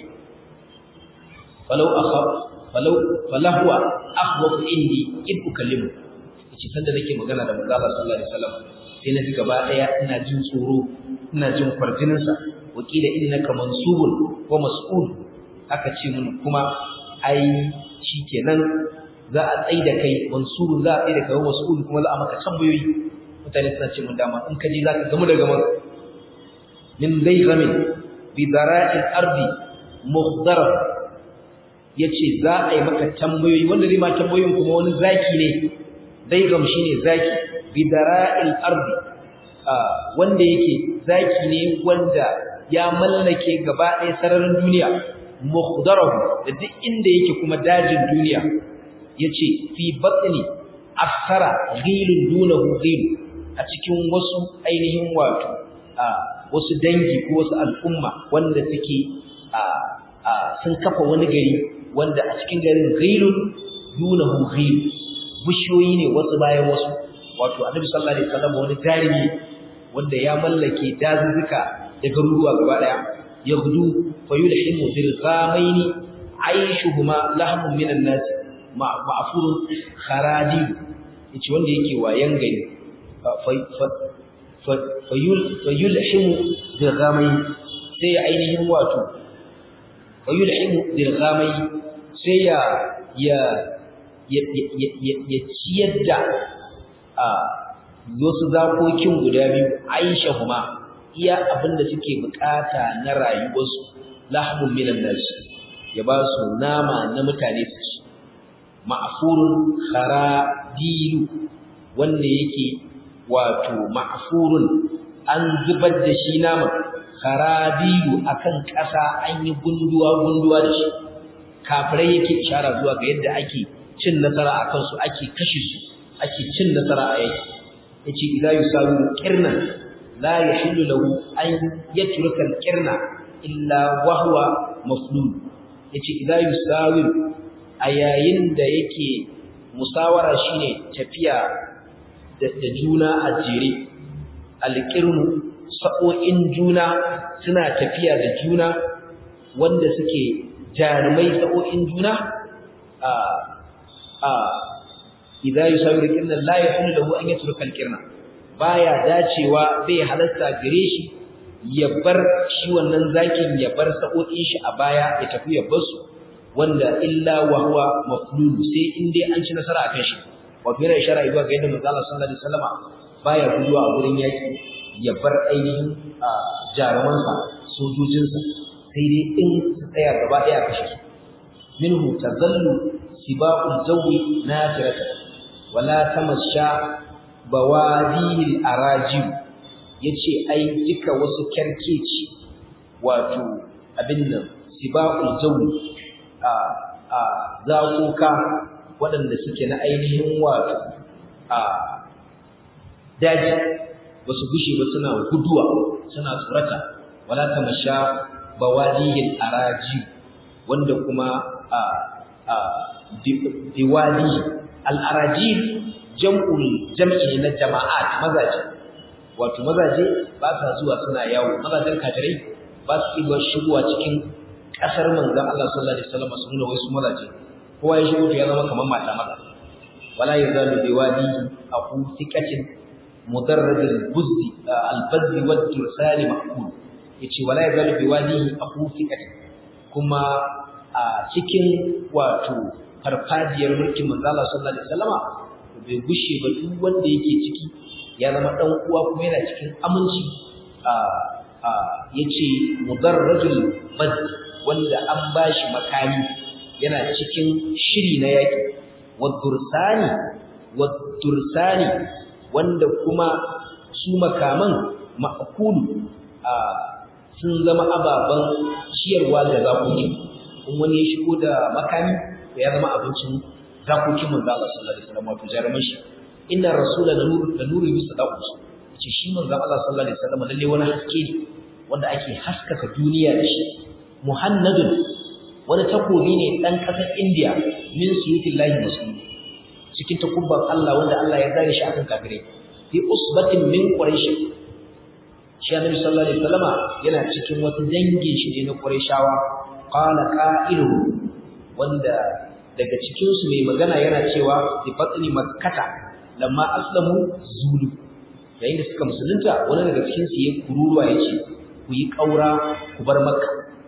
falau akhaf falau falahwa akhwaf indi id ukallimu yace sanda nake magana da manzo Allah sallallahu alaihi wasallam sai na ji gaba daya ina jin tsoro ina jin kwarjinin sa wakila innaka mansubun wa mas'ul aka ce mun kuma ai shikenan za a tsaida kai mansubun za a tsaida kai mas'ul kuma za a maka tambayoyi mutane suna ce mun dama in ka ji zaka gamu da gaman min daygamin bi dara'il ardi mukhdara yace za a yi maka tambayoyi wanda zai ma tambayoyin kuma wani zaki ne daigam shine zaki bi dara'il ardi wanda yake zaki ne wanda ya mallake gaba ɗaya sararin duniya mukhdarahu da duk inda yake kuma dajin duniya yace fi batni afsara ghilun dunahu ghil a cikin wasu ainihin wato wasu dangi ko wasu al'umma wanda suke sun kafa wani gari wanda a cikin garin ghilun dunahu ghil bishiyoyi ne wasu bayan wasu wato annabi sallallahu alaihi wasallam wani jarimi wanda ya mallake dazuzzuka da garuruwa gaba daya yaghdu fayulhimu bil ghamaini aishuhuma lahmun minan nas ma'furun kharadi yace wanda yake wayan gari fayul fayulhimu bil ghamaini sai ainihin wato fayulhimu bil ghamaini sai ya ya ya ciyar da wasu zakokin guda biyu Aisha huma iya abinda suke bukata na rayuwarsu lahmun minan nas ya ba su nama na mutane su ci ma'furun kharadilu wanda yake wato ma'furun an zubar da shi nama kharadilu akan ƙasa an yi gunduwa gunduwa da shi kafirai yake ishara zuwa ga yadda ake cin nasara akan su ake kashe su ake cin nasara a yaki yace idza yusawu qirnan la yahillu lahu an yatruka al-qirna illa wa huwa maflul yace idza yusawu ayayin da yake musawara shine tafiya da juna a jere alqirnu sa'o'in juna suna tafiya da juna wanda suke jarumai sa'o'in juna a a idza yusawiru qirna la yahulu lahu an yatruka alqirna baya dacewa bai halarta gare shi ya bar shi wannan zakin ya bar sa'o'in shi a baya ya tafi ya bar su wanda illa wa huwa maflul sai in dai an ci nasara akan shi wato yana ishara zuwa ga yadda manzo Allah sallallahu alaihi wasallama baya guduwa a gurin yaki ya bar ainihin jarumansa sojojinsa sai dai in su tsaya gaba daya kashe su minhu tazallu sibaqul jawi nafiratan wala tamasha bawadihil arajim yace ai duka wasu kerkeci wato abin nan sibaqul jawi a a zakuka waɗanda suke na ainihin wato a daji wasu gushe ba suna guduwa suna tsorata wala tamasha bawadihil araji wanda kuma a a diwali al arajib jam'ul jam'i na jama'at mazaje wato mazaje ba sa zuwa suna yawo mazajen kafirai ba su iya shigowa cikin kasar manzon Allah sallallahu alaihi wasallam su nuna wasu mazaje kowa ya shigo to ya zama kamar mata maza wala yazalu biwadi aqu thiqatin mudarradil buzzi albazzi wad dursali maqbul yace wala yazalu biwadi aqu thiqatin kuma a cikin wato farfadiyar mulkin manzon Allah sallallahu alaihi wasallama bai gushe ba duk wanda yake ciki ya zama dan uwa kuma yana cikin aminci a a yace mudarradil buzzi wanda an bashi makami yana cikin shiri na yaki wadursani wadursani wanda kuma su makaman ma'kulu a sun zama ababan ciyarwa da zakoki in wani ya shigo da makami ya zama abincin zakokin manzo Allah sallallahu alaihi wasallam wato jaruman shi inna rasula da nuru da nuru yusadaqu ce shi manzo Allah sallallahu alaihi wasallam lalle wani haske ne wanda ake haskaka duniya da shi muhannadun wani takobi ne dan kasar India min suyutillahi muslim cikin takubban Allah wanda Allah ya zare shi akan kafirai fi usbatin min quraish shi annabi sallallahu alaihi wasallama yana cikin wata dangin shi ne na qurayshawa qala qa'ilu wanda daga cikin su mai magana yana cewa bi batni makkata lamma aslamu zulu yayin da suka musulunta wani daga cikin su yayin kururuwa yace ku yi kaura ku bar makka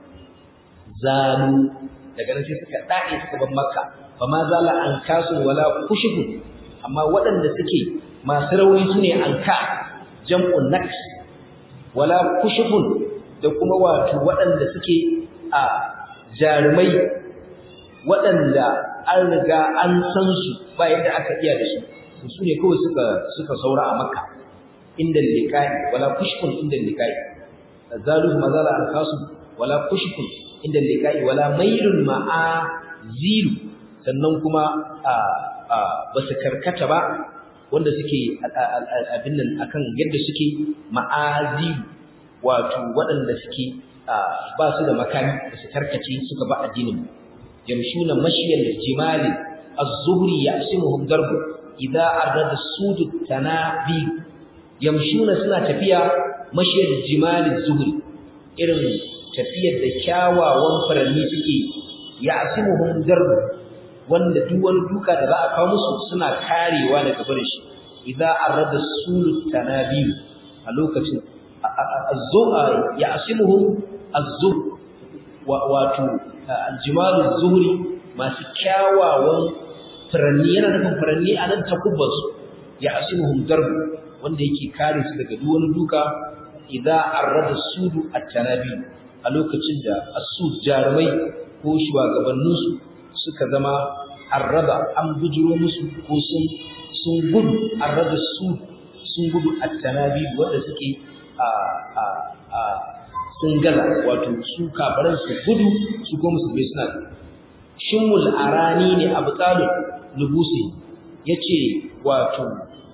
zalu daga nan sai suka dade suka bar makka fa ma zala an kasu wala kushifu amma waɗanda suke masu rauni sune anka jam'un naks wala kushifun da kuma wato waɗanda suke a jarumai waɗanda an riga an san su ba yadda aka iya da su su ne kawai suka suka saura a makka inda liqai wala kushifun inda liqai zalu ma zala an kasu wala kushifun inda liqai wala mailun ma'a zilu sannan kuma a basu karkata ba wanda suke abin nan akan yadda suke ma'azilu wato waɗanda suke ba su da makami da su karkace suka ba addinin yamshuna mashiyal jimali az-zuhri yasimuhum darbu idza arada sudut tanabi yamshuna suna tafiya mashiyal jimali az-zuhri irin tafiyar da kyawawan furanni suke yasimuhum darbu wanda duk wani duka da za a kawo musu suna karewa daga barin shi idza arada sudut tanabi a lokacin az-zuha yasimuhum az-zuh wato aljimalu zuhri masu kyawawan furanni yana nufin furanni a nan takubbansu ya asimuhum darbu wanda yake kare su daga duk wani duka idza arada sudu at-tanabi a lokacin da as-sud jarumai ko shugabannin su suka zama arraba an bujiro musu ko sun sun gudu arada sud sun gudu at-tanabi wanda suke a a a sun gaza wato su kafaran su gudu su ko musulmi suna shimmul arani ne abu talib lubusi yace wato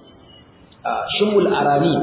shimmul arani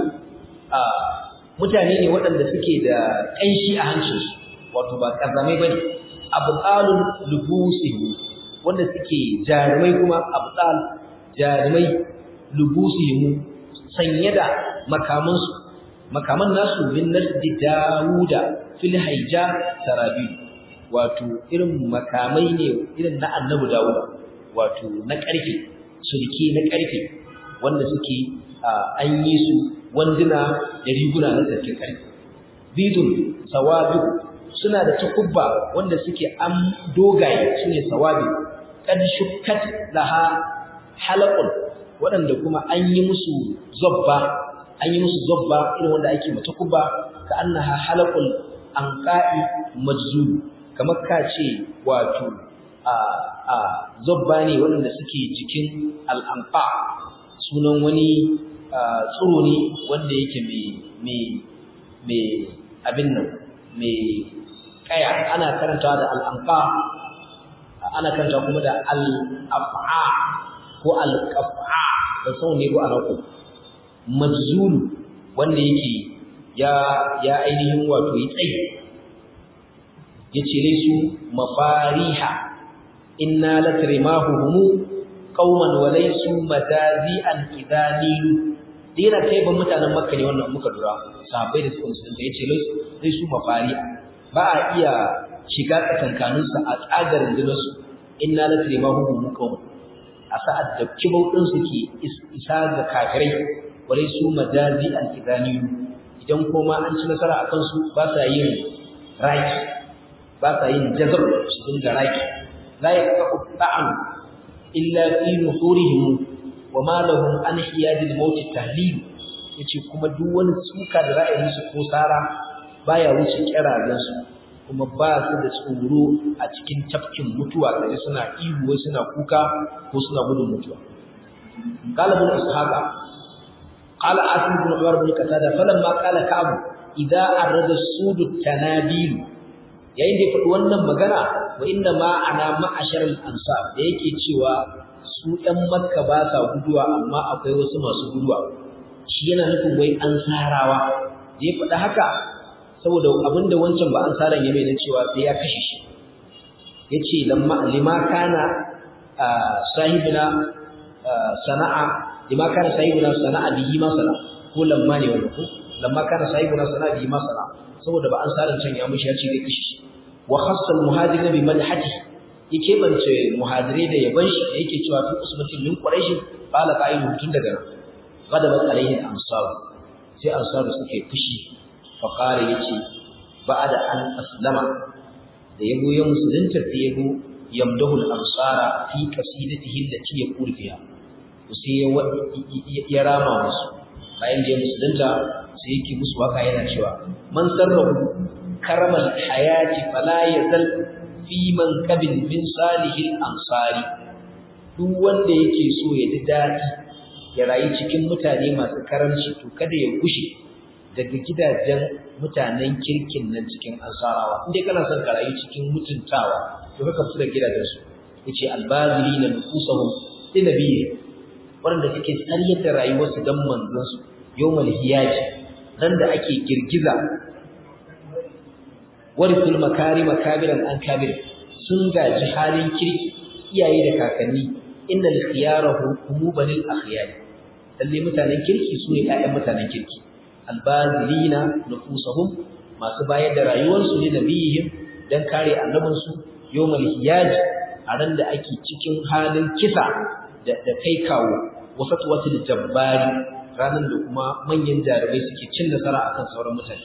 mutane ne waɗanda suke da ƙanshi a hancinsu wato ba kazamai bane abu talib lubusi wanda suke jarumai kuma abdal jarumai lubusihim sanye da makamansu makaman nasu min nasdi Dawuda fil haija sarabil wato irin makamai ne irin na annabi Dawuda wato na karfe sulke na karfe wanda suke an yi su wanduna da riguna na sarkin karfe bidun sawabi suna da takubba wanda suke an dogaye sune sawabi kad shukkat laha halaqun wadanda kuma an yi musu zabba an yi musu zabba irin wanda ake mata kubba ka annaha halaqul anqa'i majzub kamar ka ce wato a a zabba ne wanda suke jikin al-anqa sunan wani tsiro ne wanda yake mai mai mai abin nan mai kaya ana karantawa da al-anqa ana karanta kuma da al-af'a ko al-qaf'a da sau ne ko anako majzul wanda yake ya ya ainihin wato yi tsayi yace laisu mafariha inna latrimahuhum qauman wa laysu madazi'an idanilu dira kai ban mutanen makka ne wannan muka dura sahabbai da suka musulunta yace laisu mafariha ba a iya shiga tsakankanin su a tsagarin dinsu inna latrimahuhum qauman a sa'ad da kibaudin su ke isa ga kafirai wale su majazi al-idaniyu idan kuma an ci nasara akan su ba sa yin raki ba sa yin jazr su dinga raki la yaqtu ta'am illa fi nuhurihim wa ma lahum an hiyad al-maut tahlil yace kuma duk wani suka da ra'ayin su ko sara baya wuce kirazan su kuma ba su da tsoro a cikin tafkin mutuwa kaje suna ihu suna kuka ko suna gudun mutuwa galibin ishaqa قال عاصم بن عمر بن قتادة فلما قال كعب إذا أرد السود التنابيل yayin da ya faɗi wannan magana wa inna ma ana ma'ashar al-ansar da yake cewa su ɗan makka ba sa guduwa amma akwai wasu masu guduwa shi yana nufin wai ansarawa da ya faɗi haka saboda abinda wancan ba ansaran ya mai cewa sai ya kashe shi yace lamma lima kana sahibina sana'a lima kana sahibuna sana'a bihi ma sana ko lamma ne wannan ko lamma kana sahibuna sana'a bihi ma sana saboda ba an saran can ya mushi ya ce zai kishi wa khassa al muhajirin bi madhati yake bance muhajire da yaban shi yake cewa fi usmatin min quraish qala qa'ilu tun daga nan gadabat alaihi al ansar sai ansar suke fushi fa qala yace ba'da an aslama da yabo ya musulunta da yabo yamdahu al ansara fi qasidatihi allati yaqulu fiha sai ya rama musu bayan da ya musulunta sai yake musu waka yana cewa man sarrafu karamal hayati fala yazal fi man qabil min salihil ansari duk wanda yake so ya ji dadi ya rayu cikin mutane masu karamci to kada ya gushe daga gidajen mutanen kirkin nan cikin ansarawa indai kana son ka rayu cikin mutuntawa to ka fita gidajen su yace albazilina nufusahum linabiyyi wanda suke tsariyar da rayuwarsu don manzansu yawmal hiyaji ran da ake girgiza warithul makari makabiran an kabir sun gaji halin kirki iyaye da kakanni innal khiyarahu humubanil akhyar lalle mutanen kirki su ne ƴaƴan mutanen kirki albazilina nufusahum masu bayar da rayuwarsu ne nabiyihim dan kare annabinsu yawmal hiyaji a ran da ake cikin halin kisa da kai kawo wasatwatul jabbari ranan da kuma manyan jarumai suke cin nasara akan sauran mutane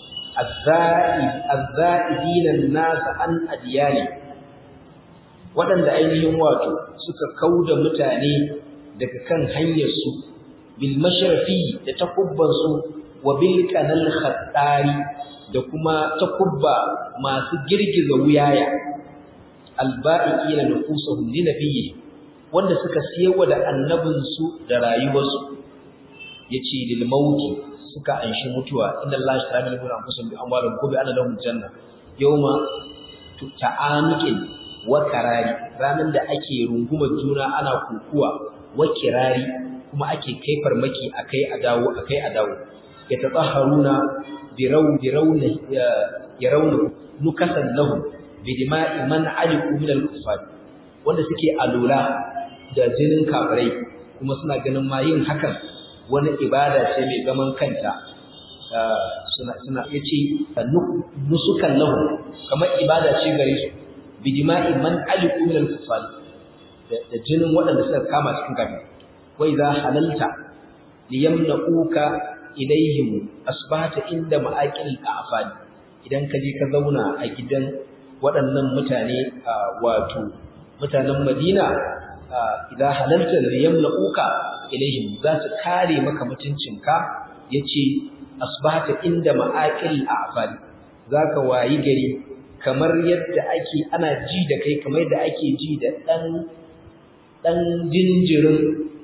azzaidin nas an adiyani wadanda ainihin wato suka kauda mutane daga kan hanyar su bil mashrafi da takubban su wa bil kanal khattari da kuma takubba masu girgiza wuyaya alba'ina nufusuhum li nabiyyi wanda suka siyarwa da annabinsu da rayuwarsu yace lil mauti suka anshi mutuwa inna allaha ta'ala min anfusihim bi amwalihim kubi ana lahum janna yawma ta'anikin wa karari ranan da ake rungumar juna ana kukuwa wa kirari kuma ake kai farmaki akai a dawo akai a dawo yatatahharuna bi raw bi rawna yarawna nukasan lahum bi dima'i man aliku min al-kufar wanda suke alula da jinin kafirai kuma suna ganin ma yin hakan wani ibada ce mai zaman kanta suna suna yace nusukan lahu kamar ibada ce gare su bijima'i man aliku min al-kufar da jinin waɗanda suka kama cikin kafin wai za halalta liyamna'uka ilaihim asbahata inda ma'aqil al-afad idan ka je ka zauna a gidan waɗannan mutane wato mutanen Madina idan halalta liyamna'uka ilaihim za su kare maka mutuncinka yace asbahata inda ma'aqil al-afad zaka wayi gari kamar yadda ake ana ji da kai kamar yadda ake ji da dan dan jinjirin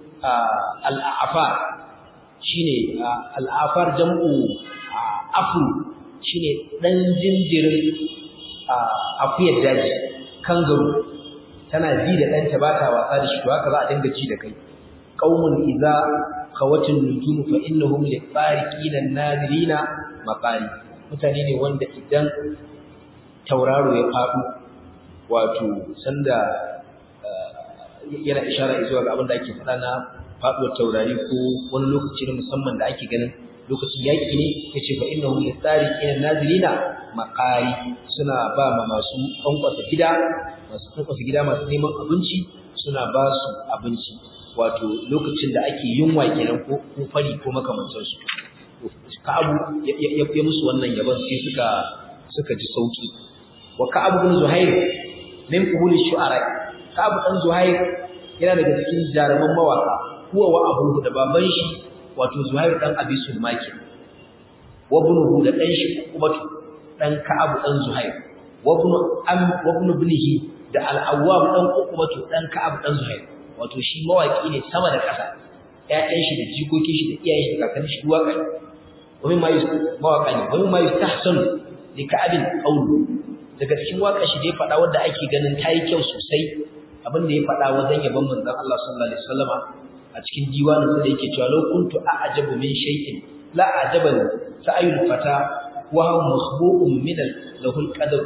al'afar shine al'afar jam'u afu shine dan jinjirin afiyar daji kangaru tana ji da danta ba ta wasa da shi to haka za a dinga ji da kai qaumun idza qawatin nujum fa innahum liqariqina an-nadirina maqali mutane ne wanda idan tauraro ya faɗo wato sanda yana ishara zuwa ga abin da ake faɗa na faɗuwar taurari ko wani lokaci na musamman da ake ganin lokacin yaƙi ne yace fa innahum lisariqina nazilina maqari suna ba ma masu kwankwasa gida masu kwankwasa gida masu neman abinci suna ba su abinci wato lokacin da ake yunwa kenan ko ko fari ko makamantar su Ka'abu ya musu wannan yabon sai suka suka ji sauki wa Ka'ab bin Zuhair min qubul shu'ara Ka'ab dan Zuhair yana daga cikin jaruman mawaka huwa wa abuhu da baban shi wato Zuhair dan Abi Sulmaki wa bunuhu da dan shi Ubatu dan Ka'ab dan Zuhair wa bunu am wa bunu ibnihi da al-Awwab dan Ubatu dan Ka'ab dan Zuhair wato shi mawaki ne sama da ƙasa ƴaƴan shi da jikokin shi da iyayen shi da kakannin shi duwa kai wa mimma mawaka ne wa mimma yustahsan li Ka'ab qawlu daga cikin waƙar shi da ya faɗa wanda ake ganin tayi kyau sosai abin da ya faɗa wajen yaban manzon Allah sallallahu alaihi wasallama a cikin diwanin sa da yake cewa law kuntu a'jabu min shay'in la a'jabani sa'ayul fata wa huwa masbu'un min lahul qadar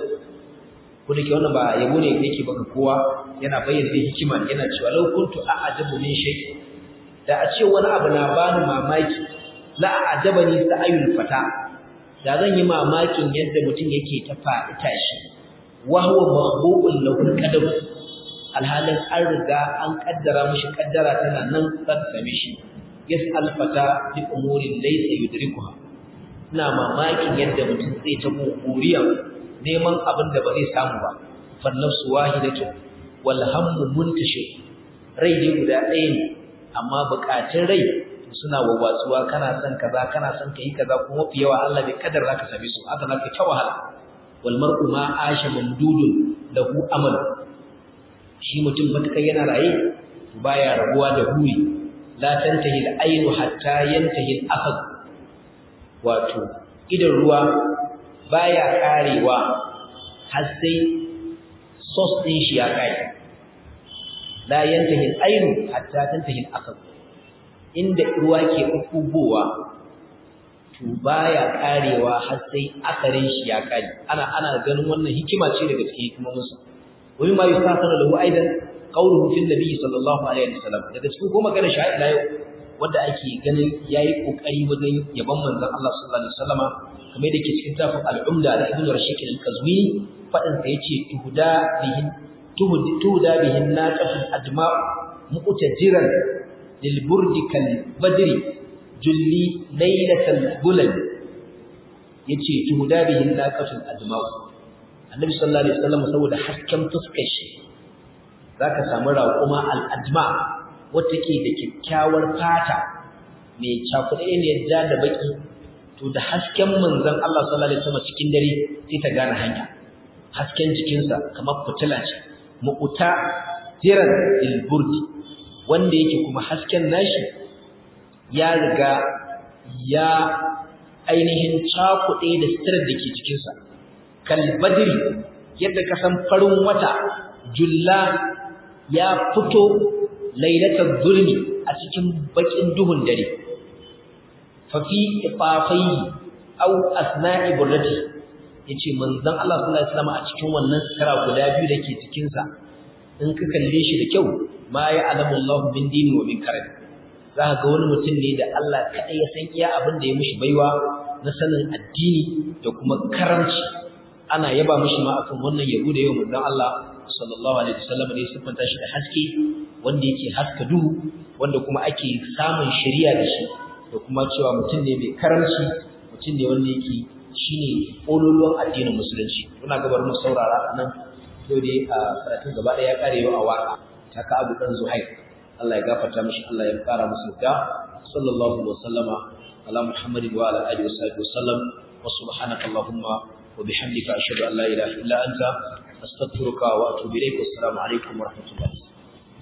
ko da ke wannan ba yabo ne yake baka kowa yana bayyana da hikima yana cewa law kuntu a'jabu min shay'in da a ce wani abu na bani mamaki la a'jabani sa'ayul fata da zan yi mamakin yadda mutum yake ta faɗi tashi wa huwa mahbu'un lahul qadar alhalin an riga an kaddara mishi kaddara tana nan za ta same shi yas'al fata bi umurin laysa yudrikuha ina mamakin yadda mutum zai ta guriya neman abin da ba zai samu ba fa nafsu wahidatu wal hammu muntashir rai ne guda ɗaya ne amma buƙatun rai suna wawatsuwa kana son kaza kana son kai kaza kuma fi yawa Allah bai kadar zaka same su haka zaka ta wahala wal mar'u ma asha mamdudun lahu amal shi mutum matakai yana raye baya rabuwa da huri la tantahi al aynu hatta yantahi al asad wato idan ruwa baya karewa har sai sos din shi ya kai la yantahi al aynu hatta tantahi al asad inda ruwa ke ukubowa to baya karewa har sai akarin shi ya kare ana ana ganin wannan hikima ce daga cikin hikimomin sa wani ma yusafana lahu aidan qawluhu fil nabi sallallahu alaihi wasallam daga cikin ko magana shi ila yau wanda ake ganin yayi kokari wajen yaban manzon Allah sallallahu alaihi wasallama kamar da ke cikin tafsir al-umda da ibnu rashid al-kazwini fadin sa yace tuhda bihin tuhda bihin naqatul adma mu'tajiran للبرد كالبدر جلي ليلة البلد yace tuhuda bihin naqatul admaw annabi sallallahu alaihi wasallam saboda hasken fuskar shi zaka samu raquma al adma wacce ke da kyakkyawar fata mai cakuɗe ne ja da baki to da hasken manzon Allah sallallahu alaihi wasallam cikin dare sai ta gane hanya hasken jikinsa kamar fitila ce mu'ta jiran il burdi wanda yake kuma hasken nashi ya riga ya ainihin cakuɗe da sitirar da ke cikinsa kalbadiri yadda ka san farin wata julla ya fito lailatul zulmi a cikin bakin duhun dare fa fi ifafaihi aw asna'i burrati yace manzon Allah sallallahu alaihi wasallam a cikin wannan sitira guda biyu dake cikin sa in ka kalle shi da kyau ma ya alamu Allah min dini wa min karam za ka ga wani mutum ne da Allah kadai ya san iya abin da ya mishi baiwa na sanin addini da kuma karamci ana yaba mishi ma akan wannan yabo da yau manzon Allah sallallahu alaihi wasallam ne sifanta shi da haske wanda yake haska duhu wanda kuma ake samun shari'a da shi da kuma cewa mutum ne mai karamci mutum ne wanda yake shine kololuwan addinin musulunci muna gabar mu saurara anan yau dai a karatun gaba ɗaya ya kare yau a waka ta ka Abu Dan Zuhair Allah ya gafarta mishi Allah ya fara musu da sallallahu alaihi wasallama ala Muhammadin wa ala alihi wa sallam wa subhanaka allahumma wa bihamdika ashhadu an la ilaha illa anta astaghfiruka wa atubu ilaik. Assalamu alaikum wa rahmatullahi